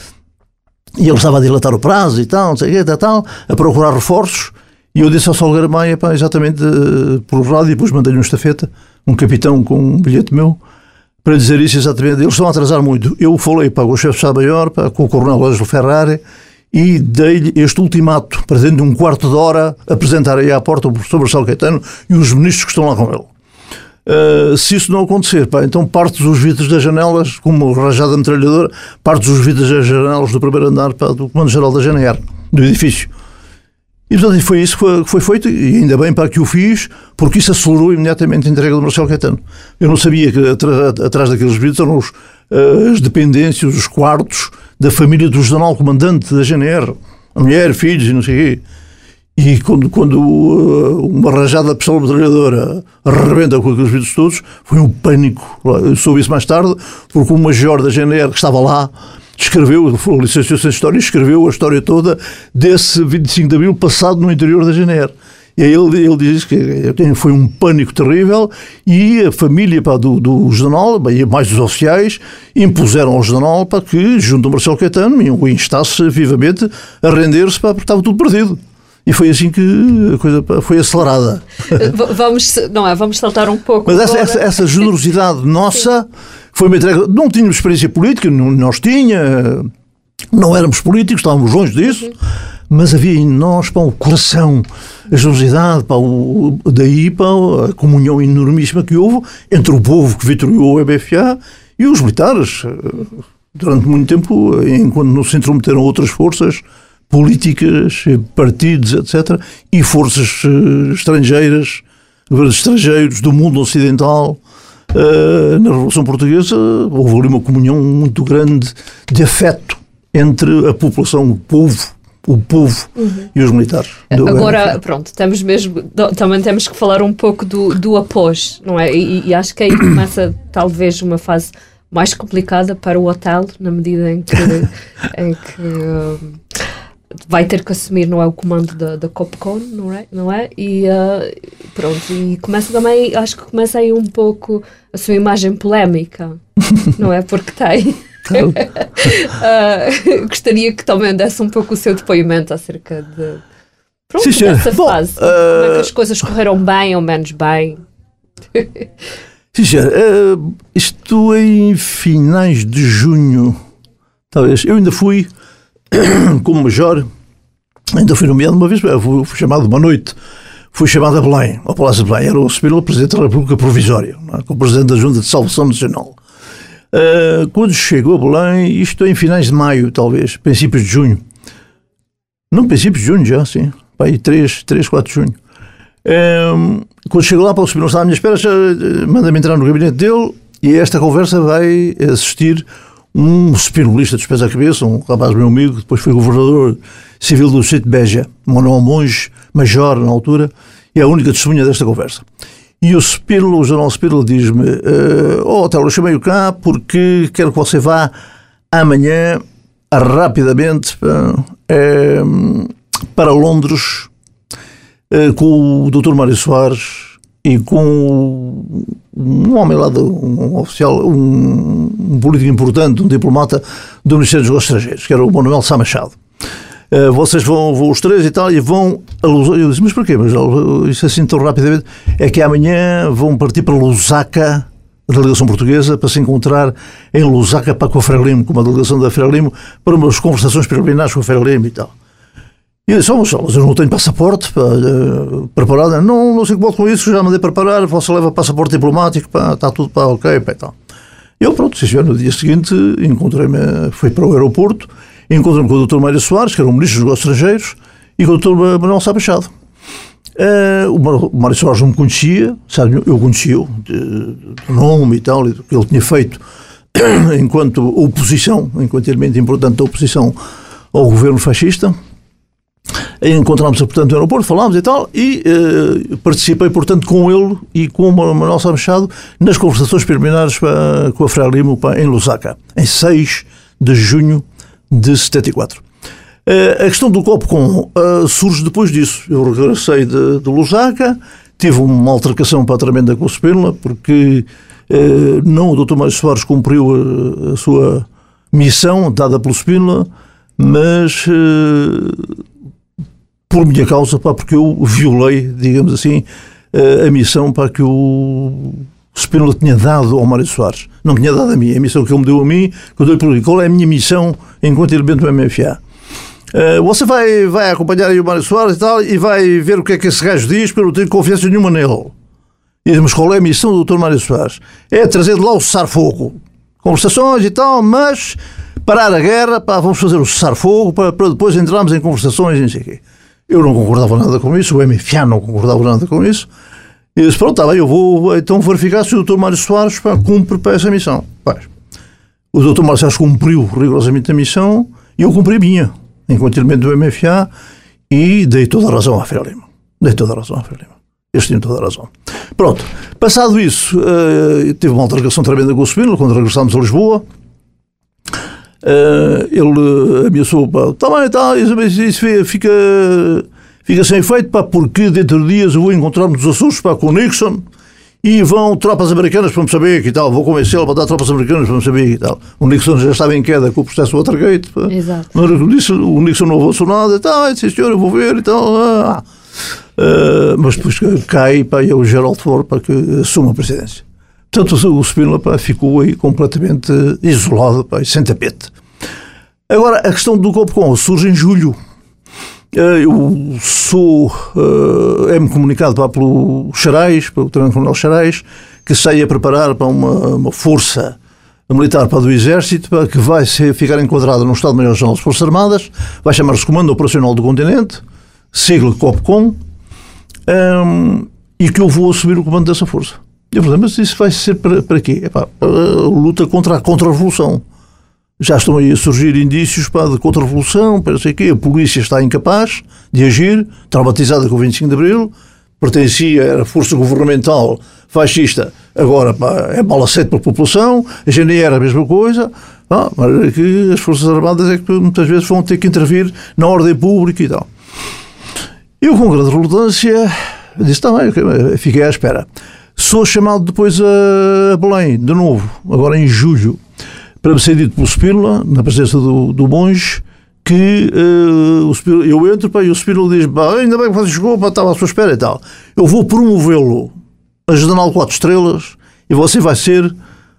E ele estava a dilatar o prazo e tal, não sei o que, tal, a procurar reforços. E eu disse ao Salgueiro Maia, pá, exatamente uh, por rádio, e depois mandei-lhe uma estafeta, um capitão com um bilhete meu, para dizer isso exatamente. Eles estão a atrasar muito. Eu falei pá, com o chefe de Estado-Maior, com o coronel Ângelo Ferrari, e dei-lhe este ultimato, para dentro de um quarto de hora, apresentar aí à porta o professor Marcelo Caetano e os ministros que estão lá com ele. Uh, se isso não acontecer, pá, então partes os vidros das janelas, como rajada metralhadora, partes os vidros das janelas do primeiro andar pá, do Comando-Geral da G N R, do edifício. E, portanto, foi isso que foi, que foi feito, e ainda bem para que o fiz, porque isso acelerou imediatamente a entrega do Marcelo Caetano. Eu não sabia que atrás, atrás daqueles vidros eram os, as dependências, os quartos da família do general comandante da G N R, a mulher, filhos e não sei o quê. E quando, quando uma rajada de pistola metralhadora arrebenta com aqueles vidros todos, foi um pânico. Eu soube isso mais tarde, porque o major da G N R que estava lá escreveu, licenciou-se em História, escreveu a história toda desse vinte e cinco de abril passado no interior da G N R. E aí ele, ele diz que foi um pânico terrível e a família pá, do, do general, e mais os oficiais, impuseram ao general para que, junto ao Marcelo Caetano, o instasse vivamente a render-se porque estava tudo perdido. E foi assim que a coisa foi acelerada. Vamos, não é, vamos saltar um pouco. Mas essa, essa, essa generosidade nossa Sim. foi uma entrega. Não tínhamos experiência política, não, nós tinha, não éramos políticos, estávamos longe disso, uhum. mas havia em nós pá, o coração, a generosidade, pá, o, daí pá, a comunhão enormíssima que houve entre o povo que vitoriou o M F A e os militares. Durante muito tempo, enquanto não se intrometeram outras forças políticas, partidos, etcétera, e forças uh, estrangeiras, governos estrangeiros do mundo ocidental. Uh, na Revolução Portuguesa houve ali uma comunhão muito grande de afeto entre a população, o povo, o povo uhum. e os militares. Agora, pronto, temos mesmo, também temos que falar um pouco do, do após, não é? E, e acho que aí começa talvez uma fase mais complicada para o hotel, na medida em que, em que uh, vai ter que assumir, não é, o comando da, da Copcon, não é? Não é? E uh, pronto, e começa também, acho que começa aí um pouco a sua imagem polémica, não é? Porque tem. uh, gostaria que também desse um pouco o seu depoimento acerca de pronto, Sim, dessa Bom, fase. Uh, como é que as coisas correram bem ou menos bem? Sim, senhor. Uh, isto em finais de junho, talvez. Eu ainda fui como major, ainda fui nomeado uma vez, fui, fui chamado uma noite, fui chamado a Belém, ao Palácio de Belém, era o Spínola, Presidente da República Provisória, é? Com o Presidente da Junta de Salvação Nacional. Uh, quando chegou a Belém, isto em finais de maio, talvez, princípios de junho, não, princípios de junho já, sim, aí três, quatro de junho. Um, quando chegou lá, para o Spínola estava à minha espera, manda-me entrar no gabinete dele e esta conversa vai assistir um spinolista de pés à cabeça, um rapaz meu amigo, depois foi governador civil do distrito de Beja, Manuel Monge, major na altura, e é a única testemunha desta conversa. E o Spínola, o general Spínola, diz-me: ó, oh, Otelo, eu chamei-o cá porque quero que você vá amanhã, rapidamente, para Londres, com o doutor Mário Soares e com um homem lá, de, um oficial, um, um político importante, um diplomata do Ministério dos Negócios Estrangeiros, que era o Manuel Sá Machado. Uh, vocês vão, vão os três e tal, e vão a Lusaka. Eu disse, mas porquê? Mas isso assim tão rapidamente? É que amanhã vão partir para Lusaka, a delegação portuguesa, para se encontrar em Lusaka para com a Frelimo, com uma delegação da Frelimo, para umas conversações preliminares com a Frelimo e tal. E eu disse, oh, mas eu não tenho passaporte pá, uh, preparado. Não, não sei o que boto com isso, já mandei preparar, você leva passaporte diplomático, pá, está tudo pá, ok. Pá, então. Eu, pronto, se no dia seguinte, encontrei-me, fui para o aeroporto, encontrei-me com o doutor Mário Soares, que era o Ministro dos Negócios Estrangeiros, e com o doutor Manuel Sá Machado. Uh, o Mário Soares não me conhecia, sabe, eu conhecia-o, de, de nome e tal, e do que ele tinha feito enquanto oposição, enquanto elemento importante da oposição ao governo fascista. Encontramos-nos, portanto, no aeroporto, falámos e tal, e uh, participei, portanto, com ele e com o Manuel Sá Machado nas conversações preliminares para, com a Frelimo em Lusaka, em seis de junho de setenta e quatro. Uh, a questão do Copcon uh, surge depois disso. Eu regressei de, de Lusaka, tive uma altercação para tremenda com o Spínola, porque uh, não o doutor Mário Soares cumpriu a, a sua missão dada pelo Spínola, mas uh, por minha causa, pá, porque eu violei, digamos assim, a missão para que o Spínola tinha dado ao Mário Soares. Não tinha dado a mim. A missão que ele me deu a mim, que eu dei por ele. Qual é a minha missão enquanto elemento do M F A? Uh, você vai, vai acompanhar aí o Mário Soares e tal, e vai ver o que é que esse gajo diz, porque eu não tenho confiança nenhuma nele. E diz, mas qual é a missão do doutor Mário Soares? É trazer de lá o cessar-fogo. Conversações e tal, mas parar a guerra, pá, vamos fazer o cessar-fogo para, para depois entrarmos em conversações e não sei o quê. Eu não concordava nada com isso, o M F A não concordava nada com isso. E eu disse, pronto, tá bem, eu vou então verificar se o doutor Mário Soares pá, cumpre para essa missão. Pá, o doutor Mário Soares cumpriu rigorosamente a missão e eu cumpri a minha, enquanto elemento do M F A, e dei toda a razão à Frelimo. Dei toda a razão à Frelimo. Eles tinham toda a razão. Pronto, passado isso, uh, tive uma altercação tremenda com o Spínola, quando regressámos a Lisboa. Uh, ele ameaçou, está bem, tá, isso, isso fica, fica sem efeito, pá, porque dentro de dias eu vou encontrar-me nos Açores, pá, com o Nixon, e vão tropas americanas para Moçambique e tal, vou convencê-lo para dar tropas americanas para Moçambique e tal. O Nixon já estava em queda com o processo Watergate, pá. Exato. O Nixon, o Nixon não avançou nada, e tal, sim senhor, eu vou ver e tal. Ah. Uh, mas depois cai, pá, e é o Gerald Ford, pá, que assume a presidência. Portanto, o Spínola, pá, ficou aí completamente isolado, pá, e sem tapete. Agora, a questão do Copcom surge em julho. Eu sou, uh, é-me comunicado, pá, pelo Xarais, pelo tenente-coronel Xarais, que sai a preparar para uma, uma força militar, pá, do Exército, pá, que vai ser, ficar enquadrada no Estado-Maior-General das Forças Armadas, vai chamar-se Comando Operacional do Continente, sigla Copcom, um, e que eu vou assumir o comando dessa força. Eu falei, mas isso vai ser para, para quê? É pá, para a luta contra a contra-revolução. Já estão aí a surgir indícios, pá, de contra-revolução, para não sei o quê. A polícia está incapaz de agir, traumatizada com o vinte e cinco de Abril, pertencia, era força governamental fascista, agora, pá, é mal aceito pela população, a G N R a mesma coisa, ah, mas é que as Forças Armadas é que muitas vezes vão ter que intervir na ordem pública e tal. Eu, com grande relutância, disse, está bem, fiquei à espera. Sou chamado depois a Belém, de novo, agora em julho, para me ser dito pelo Spínola, na presença do, do monge, que uh, o Spínola, eu entro, pá, e o Spínola diz, pá, ainda bem que você chegou, pá, estava à sua espera e tal. Eu vou promovê-lo a General quatro estrelas e você vai ser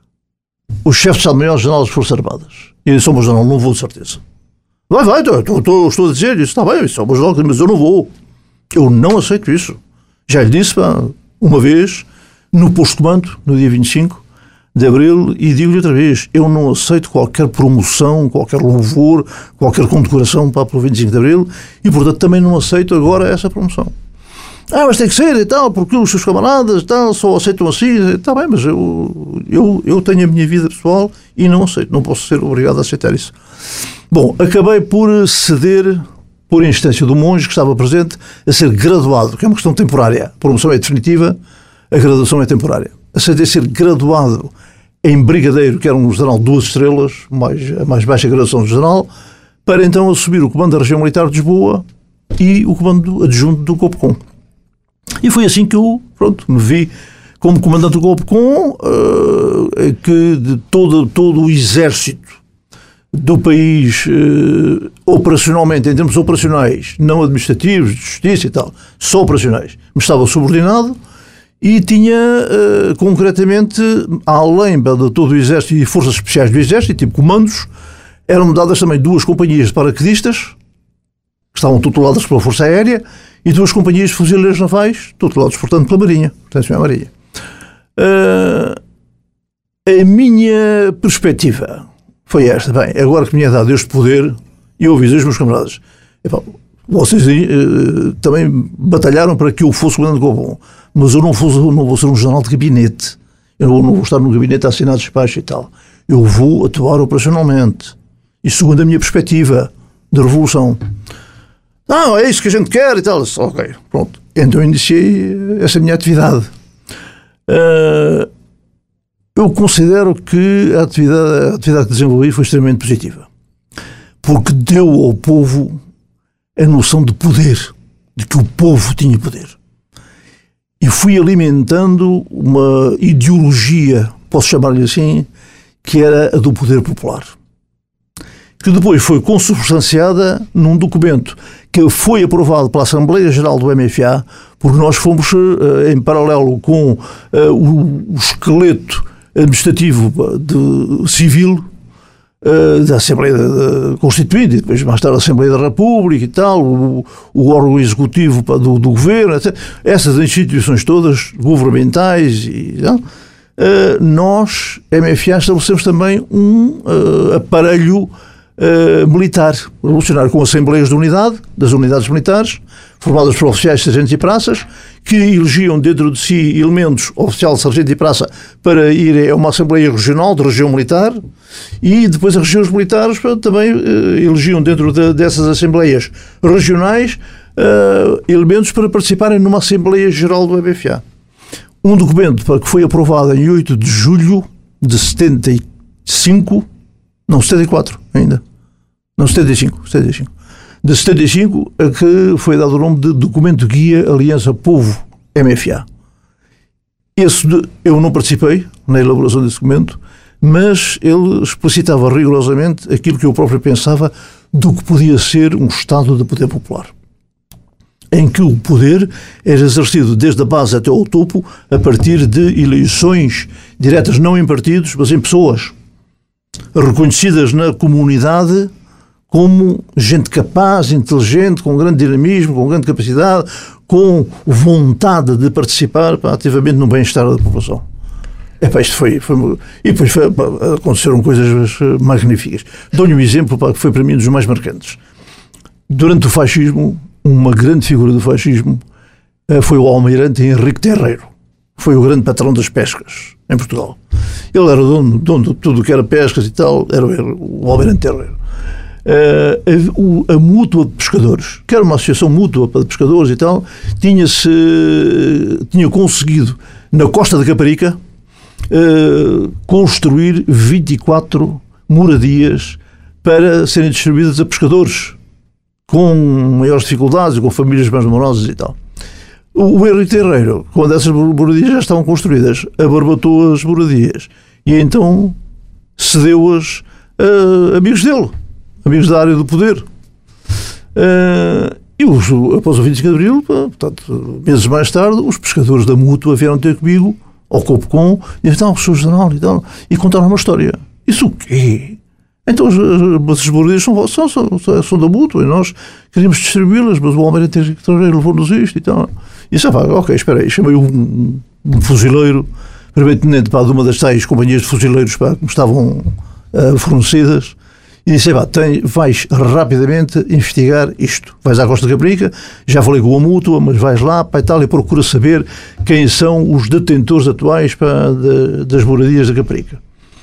o chefe de Estado-Maior-General das Forças Armadas. E eu disse, mas não, não vou, de certeza. Vai, vai, tô, tô, tô, estou a dizer isso, está bem, isso é uma general, mas eu não vou. Eu não aceito isso. Já lhe disse, pá, uma vez, no posto de comando, no dia vinte e cinco de Abril, e digo-lhe outra vez, eu não aceito qualquer promoção, qualquer louvor, qualquer condecoração, pá, pelo vinte e cinco de Abril, e portanto também não aceito agora essa promoção. Ah, mas tem que ser e tal, porque os seus camaradas e tal, só aceitam assim. Está bem, mas eu, eu, eu tenho a minha vida pessoal e não aceito, não posso ser obrigado a aceitar isso. Bom, acabei por ceder, por instância do monge que estava presente, a ser graduado, que é uma questão temporária. A promoção é definitiva, a graduação é temporária. Aceitei ser graduado em brigadeiro, que era um general de duas estrelas, mais, a mais baixa graduação do general, para então assumir o comando da região militar de Lisboa e o comando adjunto do Copcom. E foi assim que eu, pronto, me vi como comandante do Copcom, uh, que de todo, todo o exército do país, uh, operacionalmente, em termos operacionais, não administrativos, de justiça e tal, só operacionais, me estava subordinado e tinha, uh, concretamente, além de todo o exército e forças especiais do exército, tipo comandos, eram-me dadas também duas companhias de paraquedistas, que estavam tuteladas pela Força Aérea, e duas companhias de fuzileiros navais, tutelados, portanto, pela Marinha. Portanto, a Marinha. Uh, a minha perspectiva foi esta. Bem, agora que me é dado este poder, eu avisei os meus camaradas. Epá, vocês uh, também batalharam para que eu fosse o comandante do Copcom, mas eu não, fosse, não vou ser um general de gabinete. Eu não, não vou estar no gabinete a assinar despachos e tal. Eu vou atuar operacionalmente. E segundo a minha perspectiva de revolução. Não, é isso que a gente quer e tal. Ok, pronto. Então iniciei essa minha atividade. Uh, eu considero que a atividade, a atividade que desenvolvi foi extremamente positiva. Porque deu ao povo a noção de poder, de que o povo tinha poder. E fui alimentando uma ideologia, posso chamar-lhe assim, que era a do poder popular. Que depois foi consubstanciada num documento que foi aprovado pela Assembleia Geral do M F A, porque nós fomos, em paralelo com o esqueleto administrativo de, civil da Assembleia Constituinte, e depois mais tarde a Assembleia da República e tal, o, o órgão executivo do, do governo, etcétera. Essas instituições todas, governamentais, e, nós, M F A, estabelecemos também um aparelho Uh, militar, revolucionário, com assembleias de unidade, das unidades militares, formadas por oficiais, sargentos e praças, que elegiam dentro de si elementos oficial, sargento e praça para ir a uma assembleia regional, de região militar, e depois as regiões militares também uh, elegiam dentro de, dessas assembleias regionais uh, elementos para participarem numa assembleia geral do M F A. Um documento que foi aprovado em oito de julho de setenta e cinco, não, setenta e quatro ainda. Não, setenta e cinco, setenta e cinco. de setenta e cinco, a que foi dado o nome de Documento Guia Aliança Povo-M F A. Esse de, eu não participei na elaboração desse documento, mas ele explicitava rigorosamente aquilo que eu próprio pensava do que podia ser um Estado de poder popular, em que o poder era exercido desde a base até ao topo a partir de eleições diretas, não em partidos, mas em pessoas reconhecidas na comunidade como gente capaz, inteligente, com grande dinamismo, com grande capacidade, com vontade de participar pá, ativamente no bem-estar da população. Epá, isto foi, foi, e depois foi, pá, aconteceram coisas magníficas. Dou-lhe um exemplo pá, que foi para mim dos mais marcantes. Durante o fascismo, uma grande figura do fascismo foi o almirante Henrique Terreiro. Foi o grande patrão das pescas em Portugal. Ele era dono, dono de tudo o que era pescas e tal, era o almirante Terreiro. Uh, a, a mútua de pescadores, que era uma associação mútua de pescadores e tal, tinha-se, tinha conseguido na costa da Caparica uh, construir vinte e quatro moradias para serem distribuídas a pescadores com maiores dificuldades, com famílias mais numerosas e tal. O, o Henrique Terreiro, quando essas moradias já estavam construídas, abarbatou as moradias e então cedeu-as a amigos dele, amigos da área do poder. Uh, e os, após o vinte e cinco de Abril, portanto, meses mais tarde, os pescadores da Mútua vieram ter comigo ao Copcom e então, o senhor General e tal, e contaram uma história. Isso o quê? Então as, as moradias são, são, são, são da Mútua e nós queríamos distribuí-las, mas o almirante Terreiro levou-nos isto e tal. E disse, ah, ok, espera aí, chamei um, um fuzileiro, primeiro-tenente de uma das tais companhias de fuzileiros pá, que me estavam uh, fornecidas, e disse, pá, tem, vais rapidamente investigar isto. Vais à Costa da Caparica, já falei com a Mútua, mas vais lá pá, e tal, e procura saber quem são os detentores atuais pá, de, das moradias da Caparica.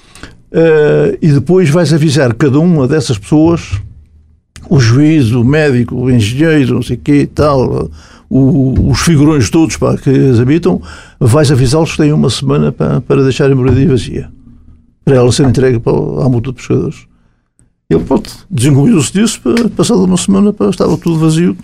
Uh, e depois vais avisar cada uma dessas pessoas, o juiz, o médico, o engenheiro, não sei o quê e tal, o, os figurões todos pá, que as habitam, vais avisá-los que têm uma semana pá, para deixarem a moradia vazia, para ela ser entregue pá, à Mútua de Pescadores. Ele, pronto, desenvolveu-se disso, pá, passada uma semana pá, estava tudo vazio.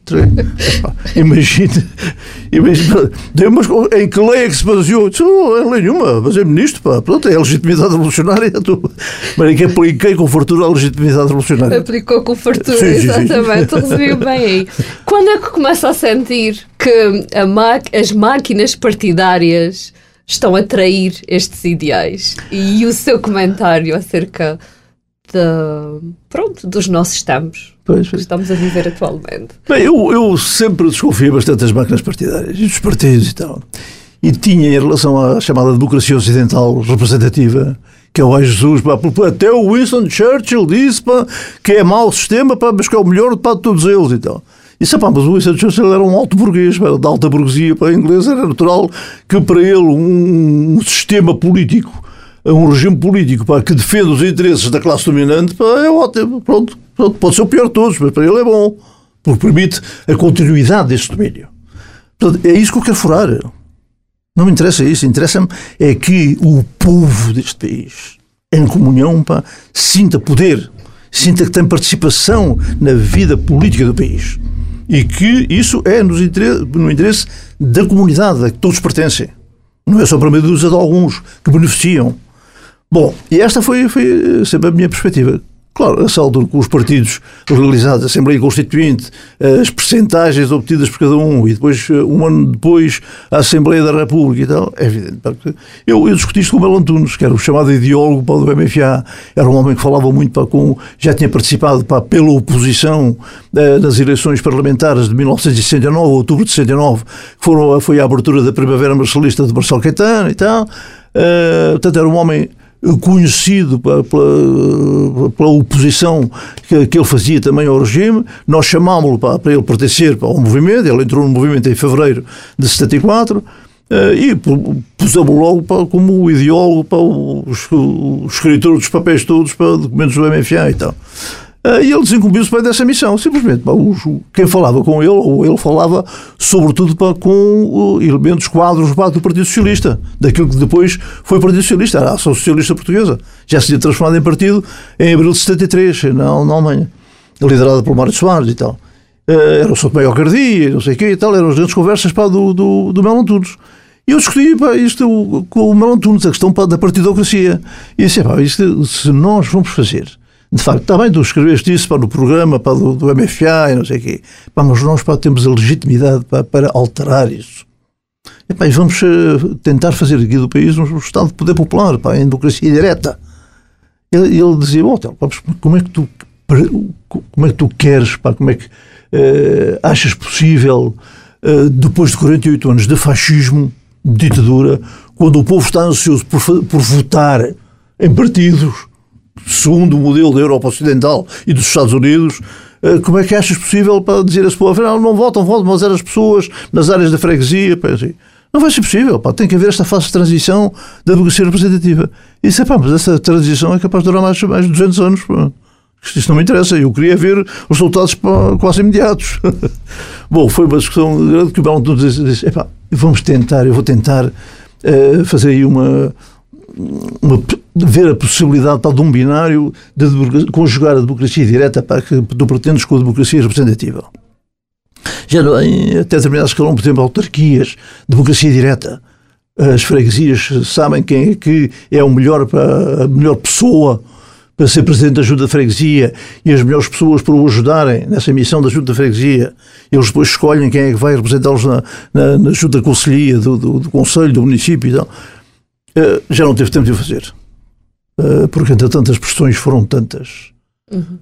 Imagina, imagina mas em que lei é que se baseou? Não é lei nenhuma, baseei-me nisto, pá. Pronto, é a legitimidade revolucionária. Mas é que apliquei com fartura a legitimidade revolucionária. Aplicou com fartura, sim, exatamente, sim, sim. Resumiu bem aí. Quando é que começa a sentir que a ma- as máquinas partidárias estão a trair estes ideais? E o seu comentário acerca de, pronto, dos nossos tempos? Pois, pois. Estamos a viver atualmente. Bem, eu, eu sempre desconfiei bastante das máquinas partidárias e dos partidos e tal. E tinha, em relação à chamada democracia ocidental representativa, que é o Ai Jesus, pá, até o Winston Churchill disse pá, que é mau o sistema, pá, mas que é o melhor pá, de todos eles e tal. E pá, mas o Winston Churchill era um alto burguês, pá, da alta burguesia pá, inglesa, era natural que para ele um, um sistema político, um regime político pá, que defende os interesses da classe dominante, pá, é ótimo, pronto. Pode ser o pior de todos, mas para ele é bom, porque permite a continuidade deste domínio. Portanto, é isso que eu quero furar. Não me interessa isso, interessa-me é que o povo deste país, em comunhão, pá, sinta poder, sinta que tem participação na vida política do país. E que isso é nos interesse, no interesse da comunidade a que todos pertencem. Não é só para meio de alguns que beneficiam. Bom, e esta foi, foi sempre a minha perspectiva. Claro, a essa altura, com os partidos realizados, a Assembleia Constituinte, as percentagens obtidas por cada um, e depois, um ano depois, a Assembleia da República e tal, é evidente. Eu, eu discuti isto com o Melo Antunes, que era o chamado ideólogo pá, do M F A, era um homem que falava muito, pá, com, já tinha participado pá, pela oposição eh, nas eleições parlamentares de mil novecentos e sessenta e nove, outubro de sessenta e nove, que foram, foi a abertura da Primavera Marcelista de Marcelo Caetano e tal. Uh, portanto, era um homem conhecido pela, pela, pela oposição que, que ele fazia também ao regime. Nós chamámos-lo para, para ele pertencer ao movimento. Ele entrou no movimento em fevereiro de setenta e quatro uh, e pusemos logo para, como ideólogo para o, o, o escritor dos papéis todos para documentos do M F A e tal. Uh, e ele desincumbiu-se para dessa missão, simplesmente. Pá, o, quem falava com ele, ou ele falava, sobretudo pá, com uh, elementos quadros pá, do Partido Socialista, daquilo que depois foi o Partido Socialista, era a Ação Socialista Portuguesa. Já se tinha transformado em partido em abril de setenta e três, na, na Alemanha. liderada pelo Mário Soares e tal. Uh, era o São Tomé e Alcardia, não sei o quê e tal, eram as grandes conversas pá, do, do, do Melo Antunes. E eu discuti pá, isto com o Melo Antunes, a questão pá, da partidocracia. E disse, pá, isto, se nós vamos fazer, de facto, está bem, tu escreveste isso pá, no programa pá, do, do M F A e não sei o quê, pá, mas nós pá, temos a legitimidade pá, para alterar isso. E, pá, e vamos uh, tentar fazer aqui do país um Estado de poder popular, pá, em democracia direta. Ele, ele dizia, oh, tel, pá, como é que tu como é que tu queres, pá, como é que Uh, achas possível, uh, depois de quarenta e oito anos de fascismo, de ditadura, quando o povo está ansioso por, por votar em partidos, segundo o modelo da Europa Ocidental e dos Estados Unidos, uh, como é que achas possível para dizer a esse povo, não, não votam, votam, mas eram as pessoas nas áreas da freguesia, pá, assim. Não vai ser possível, pá, tem que haver esta fase de transição da democracia representativa. E disse, pá, mas essa transição é capaz de durar mais, mais de duzentos anos, pá. Isto não me interessa, eu queria ver os resultados quase imediatos. Bom, foi uma discussão grande que o Melo Antunes disse, epá, vamos tentar, eu vou tentar uh, fazer aí uma, uma, ver a possibilidade pá, de um binário de conjugar a democracia direta para que tu pretendes com a democracia representativa. Já em, até determinadas escalão, por exemplo, autarquias, democracia direta. As freguesias sabem quem é que é o melhor, a melhor pessoa para ser presidente da Junta de Freguesia e as melhores pessoas para o ajudarem nessa missão da Junta de Freguesia. Eles depois escolhem quem é que vai representá-los na, na, na Junta de Conselhia do, do, do Conselho, do município e tal. Uh, já não teve tempo de o fazer. Uh, porque, entretanto, as pressões foram tantas. Uhum.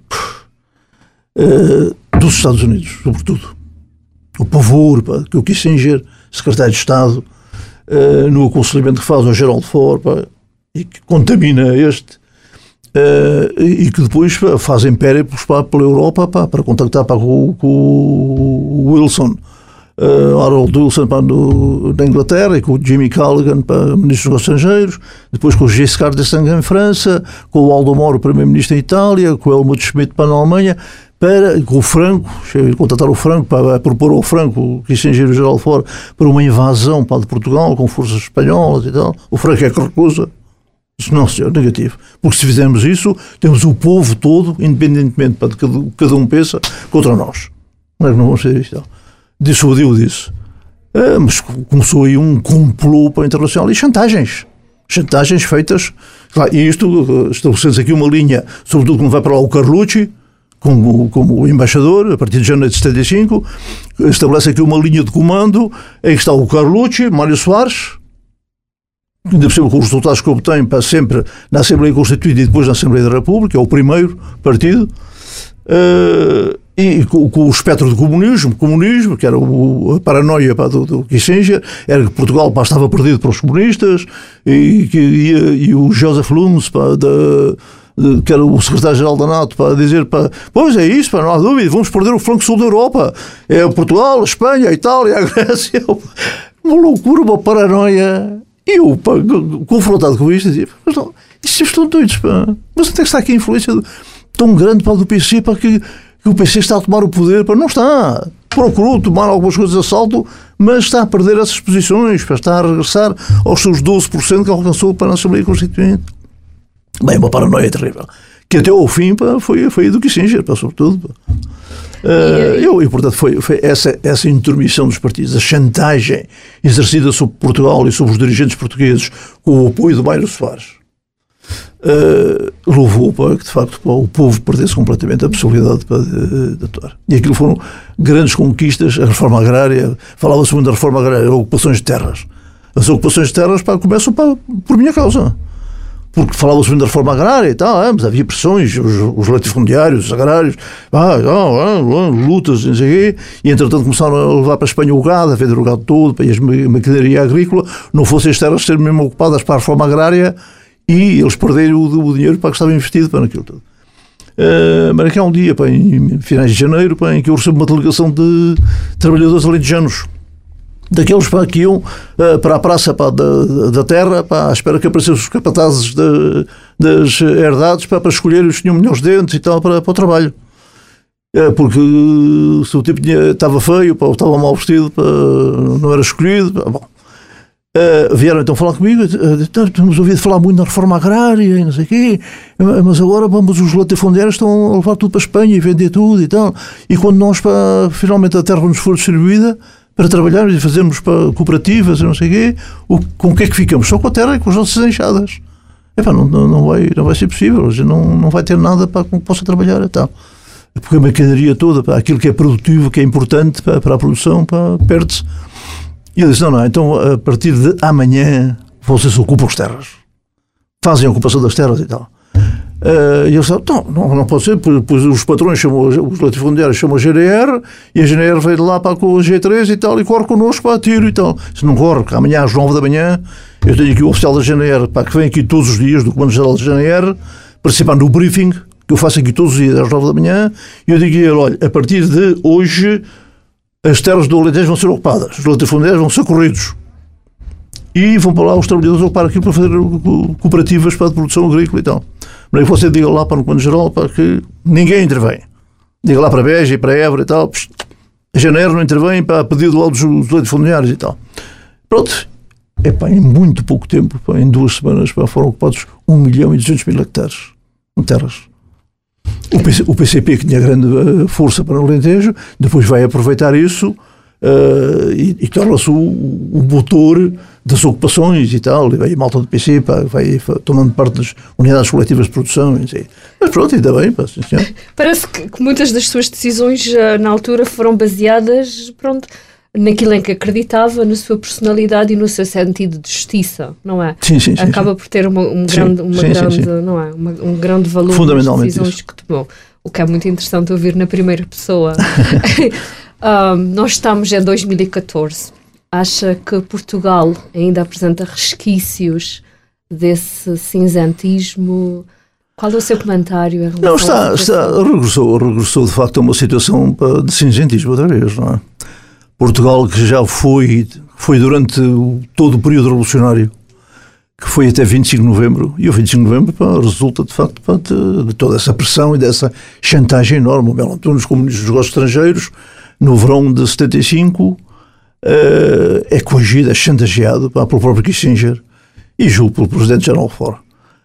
Uh, dos Estados Unidos, sobretudo. O pavor pá, que o Kissinger, secretário de Estado, uh, no aconselhamento que faz ao Gerald Ford, pá, e que contamina este, Uh, e que depois pá, fazem périplos pá, pela Europa pá, para contactar pá, com, com o Wilson, uh, Harold Wilson pá, no, na Inglaterra, e com o Jimmy Callaghan, pá, ministro dos Estrangeiros, depois com o Giscard d'Estaing em França, com o Aldo Moro, primeiro-ministro em Itália, com o Helmut Schmidt pá, na Alemanha, para, com o Franco, contratar o Franco, para propor ao Franco, o Kissinger e o Gerald Ford, para uma invasão pá, de Portugal com forças espanholas e tal. O Franco é que recusa. Não, senhor, negativo. Porque se fizermos isso, temos o povo todo, independentemente de cada, cada um pensa, contra nós. Não é que não vamos fazer isto? Dissuadiu disso. Ah, mas começou aí um complô para internacional e chantagens. Chantagens feitas. Claro, e isto, estabelecendo aqui uma linha, sobretudo quando vai para lá o Carlucci, como, como embaixador, a partir de janeiro de setenta e cinco, estabelece aqui uma linha de comando em que está o Carlucci, Mário Soares, ainda por cima com os resultados que obtém para sempre na Assembleia Constituinte e depois na Assembleia da República, é o primeiro partido, uh, e com, com o espectro do comunismo, comunismo, que era o, a paranoia pá, do, do Kissinger, era que Portugal pá, estava perdido para os comunistas, e, que, e, e o Joseph Luns, pá, da, de, que era o secretário-geral da NATO, para dizer, pá, pois é isso, pá, não há dúvida, vamos perder o flanco sul da Europa, é Portugal, a Espanha, a Itália, a Grécia, uma loucura, uma paranoia. E eu, pá, confrontado com isto, dizia, mas não, estes estão doidos, pá. Mas onde é que está aqui a influência tão grande pá, do P C, pá, que, que o P C está a tomar o poder? Pá, não está. Procurou tomar algumas coisas de assalto, mas está a perder essas posições, pá, está a regressar aos seus doze por cento que alcançou para a Assembleia Constituinte. Bem, uma paranoia terrível. Que até ao fim pá, foi, foi do Kissinger, pá, sobretudo. Pá. Uh, eu, e, portanto, foi, foi essa, essa intermissão dos partidos, a chantagem exercida sobre Portugal e sobre os dirigentes portugueses com o apoio do Mário Soares, uh, levou para que, de facto, para o povo perdesse completamente a possibilidade para, de, de atuar. E aquilo foram grandes conquistas, a reforma agrária, falava-se muito da reforma agrária, ocupações de terras. As ocupações de terras pá, começam pá, por minha causa. Porque falava-se muito da reforma agrária e tal, mas havia pressões, os, os latifundiários, os agrários, ah, ah, ah, lutas, não sei o quê, e entretanto começaram a levar para a Espanha o gado, a vender o gado todo, para a maquinaria agrícola, não fossem as terras serem mesmo ocupadas para a reforma agrária e eles perderem o, o dinheiro para que estava investido para aquilo tudo. Uh, mas aqui há um dia, pá, em finais de janeiro, pá, em que eu recebo uma delegação de trabalhadores alentejanos, daqueles pá, que iam uh, para a praça pá, da, da terra, pá, à espera que aparecessem os capatazes de, das herdades pá, para escolher os que tinham melhores dentes e tal para, para o trabalho. É, porque se o tipo tinha, estava feio pá, ou estava mal vestido, pá, não era escolhido. Pá, bom. Uh, vieram então falar comigo, uh, temos ouvido falar muito na reforma agrária e não sei o quê, mas agora vamos, os latifundiários estão a levar tudo para a Espanha e vender tudo e tal, e quando nós, para, finalmente a terra nos for distribuída para trabalharmos e fazermos para cooperativas e não sei o quê, o, com o que é que ficamos? Só com a terra e com as nossas enxadas. Epá, não, não, não, vai, não vai ser possível, não, não vai ter nada para que possa trabalhar e tal. Porque a mercadoria toda, para aquilo que é produtivo, que é importante para, para a produção, para, perde-se. E ele disse, não, não, então a partir de amanhã vocês ocupam as terras. Fazem a ocupação das terras e tal. Uh, e ele disse, não, não, não pode ser, pois os patrões chamam, os latifundiários chamam a G D R, e a G D R veio de lá para com a G três e tal, e corre connosco para tiro e tal. Se não corre, porque amanhã às nove da manhã, eu tenho aqui o oficial da G D R, pá, que vem aqui todos os dias, do Comando-Geral da G D R, participar no briefing, que eu faço aqui todos os dias às nove da manhã, e eu digo a ele, olha, a partir de hoje as terras do Alentejo vão ser ocupadas, os latifundiários vão ser corridos e vão para lá os trabalhadores ocupar aquilo para fazer cooperativas para a produção agrícola e tal. Mas você diga lá para o Comando-Geral para que ninguém intervém. Diga lá para Beja e para Évora e tal, psh, a janeiro não intervém para pedido lá dos, dos latifundiários e tal. Pronto, é pá, em muito pouco tempo, pá, em duas semanas pá, foram ocupados um milhão e duzentos mil hectares de terras. O, PC, o P C P, que tinha grande uh, força para o Alentejo, depois vai aproveitar isso uh, e, e torna-se o, o motor das ocupações e tal, e vai a malta do P C, pá, vai tomando parte das unidades coletivas de produção. E assim. Mas pronto, ainda bem. Pá, sim, parece que, que muitas das suas decisões uh, na altura foram baseadas, pronto, naquilo em que acreditava, na sua personalidade e no seu sentido de justiça, não é? Sim, sim, sim, acaba sim. por ter uma, um, sim, grande, uma sim, grande, sim, sim. Não é? uma, um grande valor nas decisões isso. que tomou. O que é muito interessante ouvir na primeira pessoa. um, nós estamos em dois mil e catorze. Acha que Portugal ainda apresenta resquícios desse cinzentismo? Qual é o seu comentário em relação Não, está, está, regressou, regressou de facto a uma situação de cinzentismo outra vez, não é? Portugal, que já foi, foi durante o, todo o período revolucionário, que foi até vinte e cinco de novembro, e o vinte e cinco de novembro pá, resulta de facto pá, de, de toda essa pressão e dessa chantagem enorme. O Melo Antunes, como ministro dos Negócios Estrangeiros, no verão de setenta e cinco, uh, é coagido, é chantageado pá, pelo próprio Kissinger e julgo pelo presidente Gerald Ford,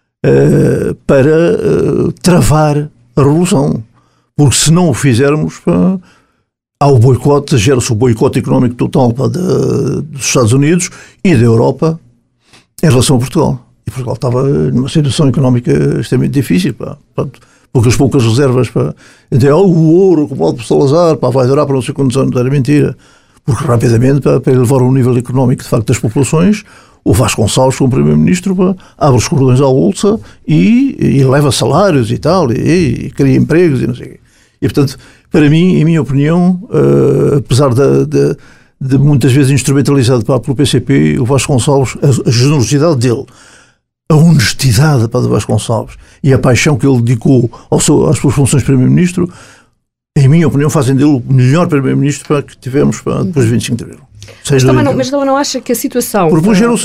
uh, para uh, travar a revolução. Porque se não o fizermos... Pá, há o boicote, gera-se o boicote económico total pá, de, dos Estados Unidos e da Europa em relação a Portugal. E Portugal estava numa situação económica extremamente difícil. Pá, poucas poucas reservas. Pá. Então, oh, o ouro acumulado por Salazar pá, vai durar para não sei quantos anos. Era mentira. Porque rapidamente, pá, para elevar o nível económico de facto das populações, o Vasconcelos, como primeiro-ministro, pá, abre os cordões à bolsa e, e leva salários e tal, e, e cria empregos e não sei o quê. E, portanto, para mim, em minha opinião, uh, apesar de, de, de muitas vezes instrumentalizado pá, pelo P C P, o Vasconcelos, a, a generosidade dele, a honestidade pá, do Vasconcelos e a paixão que ele dedicou ao seu, às suas funções de primeiro-ministro, em minha opinião, fazem dele o melhor primeiro-ministro pá, que tivemos pá, depois de vinte e cinco de abril. Mas também, não, mas também não acha que a situação... Porque depois gerou-se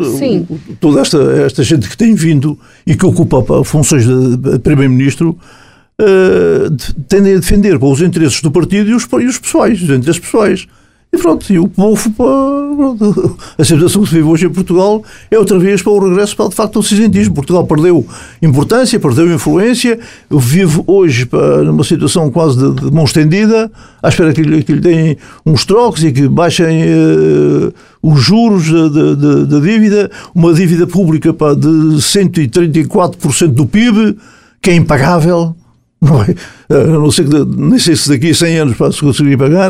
toda esta, esta gente que tem vindo e que ocupa pá, funções de, de primeiro-ministro, Uh, tendem a defender pá, os interesses do partido e os, e os pessoais, os interesses pessoais. E pronto, e o povo, pá, pronto, a situação que se vive hoje em Portugal é outra vez para o regresso pá, de facto ao cinzentismo. Portugal perdeu importância, perdeu influência, vive hoje pá, numa situação quase de, de mão estendida, à espera que lhe, que lhe deem uns trocos e que baixem uh, os juros da dívida, uma dívida pública pá, de cento e trinta e quatro por cento do P I B, que é impagável. Não, é? uh, não sei, nem sei se daqui a cem anos para se conseguir pagar.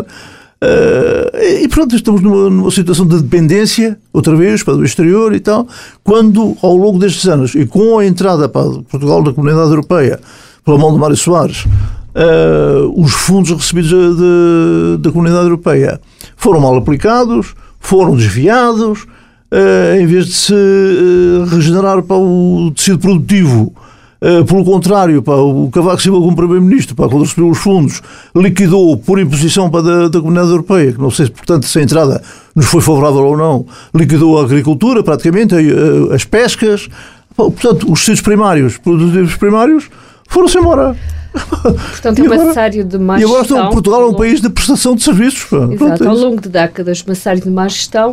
Uh, e pronto, estamos numa, numa situação de dependência, outra vez, para o exterior e tal, quando ao longo destes anos, e com a entrada para Portugal na Comunidade Europeia, pela mão de Mário Soares, uh, os fundos recebidos de, da Comunidade Europeia foram mal aplicados, foram desviados, uh, em vez de se uh, regenerar para o tecido produtivo. Uh, pelo contrário, pá, o Cavaco Silva, como primeiro-ministro, pá, quando recebeu os fundos, liquidou por imposição pá, da, da Comunidade Europeia, que não sei, portanto, se a entrada nos foi favorável ou não, liquidou a agricultura, praticamente, a, a, as pescas, pá, portanto, os tecidos primários, produtivos primários, foram-se embora. Portanto, é necessário de mais gestão. E agora gestão, Portugal é um país de prestação de serviços. Pá. Exato, Pronto, é ao longo de décadas, necessário de mais gestão,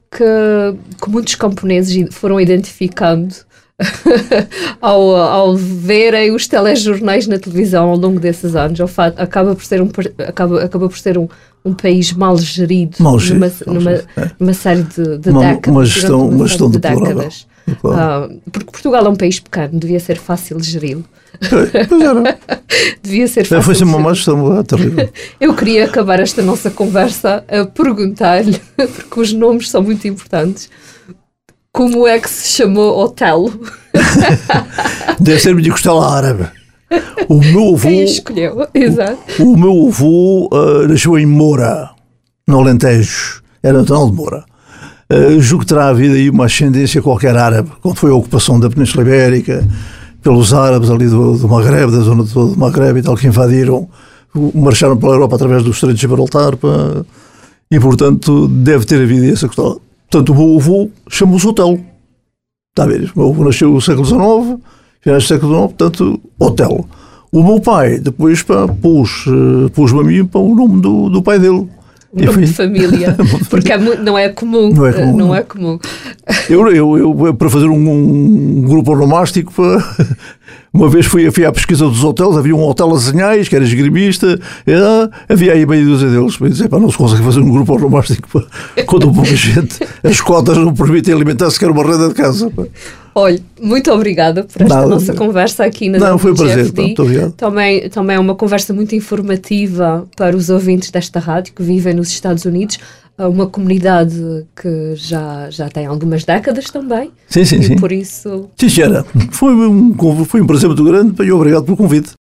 que, que muitos camponeses foram identificando ao, ao verem os telejornais na televisão ao longo desses anos. Acaba por ser um, acaba, acaba por ser um, um país mal gerido, mal gerido numa, numa, é. numa série de, de uma, décadas. Uma gestão, uma gestão de décadas. Claro. Uh, porque Portugal é um país pequeno, devia ser fácil geri-lo. Pois era. Devia ser fácil. Foi sempre uma má gestão terrível. Eu queria acabar esta nossa conversa a perguntar-lhe, porque os nomes são muito importantes, como é que se chamou Otelo? Deve ser de costela árabe. O meu avô. Quem escolheu? Exato. O, o meu avô uh, nasceu em Moura, no Alentejo. Era natural de Moura. Uh, julgo que terá havido aí uma ascendência qualquer árabe, quando foi a ocupação da Península Ibérica, pelos árabes ali do, do Magreb, da zona do Magreb e tal, que invadiram, marcharam pela Europa através do Estreito de Gibraltar, pá, e portanto deve ter havido essa questão. Portanto, o meu avô chamou-se Otelo. Está a ver? O meu avô nasceu no século dezenove, finais do século dezenove, portanto, Otelo. O meu pai, depois, pá, pôs, pôs-me a mim para o nome do, do pai dele. Um nome de família, porque é, não é comum. Não é comum. Não é comum. Eu, eu, eu, para fazer um, um grupo onomástico, uma vez fui, fui à pesquisa dos hotéis, havia um hotel a Zenhais, que era esgrimista, e, havia aí meia dúzia deles. Para dizer, pá, não se consegue fazer um grupo onomástico pá, quando pouca gente, as cotas não permitem alimentar sequer uma renda de casa. Pá. Olha, muito obrigada por esta Nada, nossa conversa aqui na Não, W G F D. foi um prazer, pá, muito obrigado. Também, também é uma conversa muito informativa para os ouvintes desta rádio que vivem nos Estados Unidos, uma comunidade que já, já tem algumas décadas também. Sim, sim, e sim. por isso... Sim, senhora. Foi um, foi um prazer muito grande e obrigado pelo convite.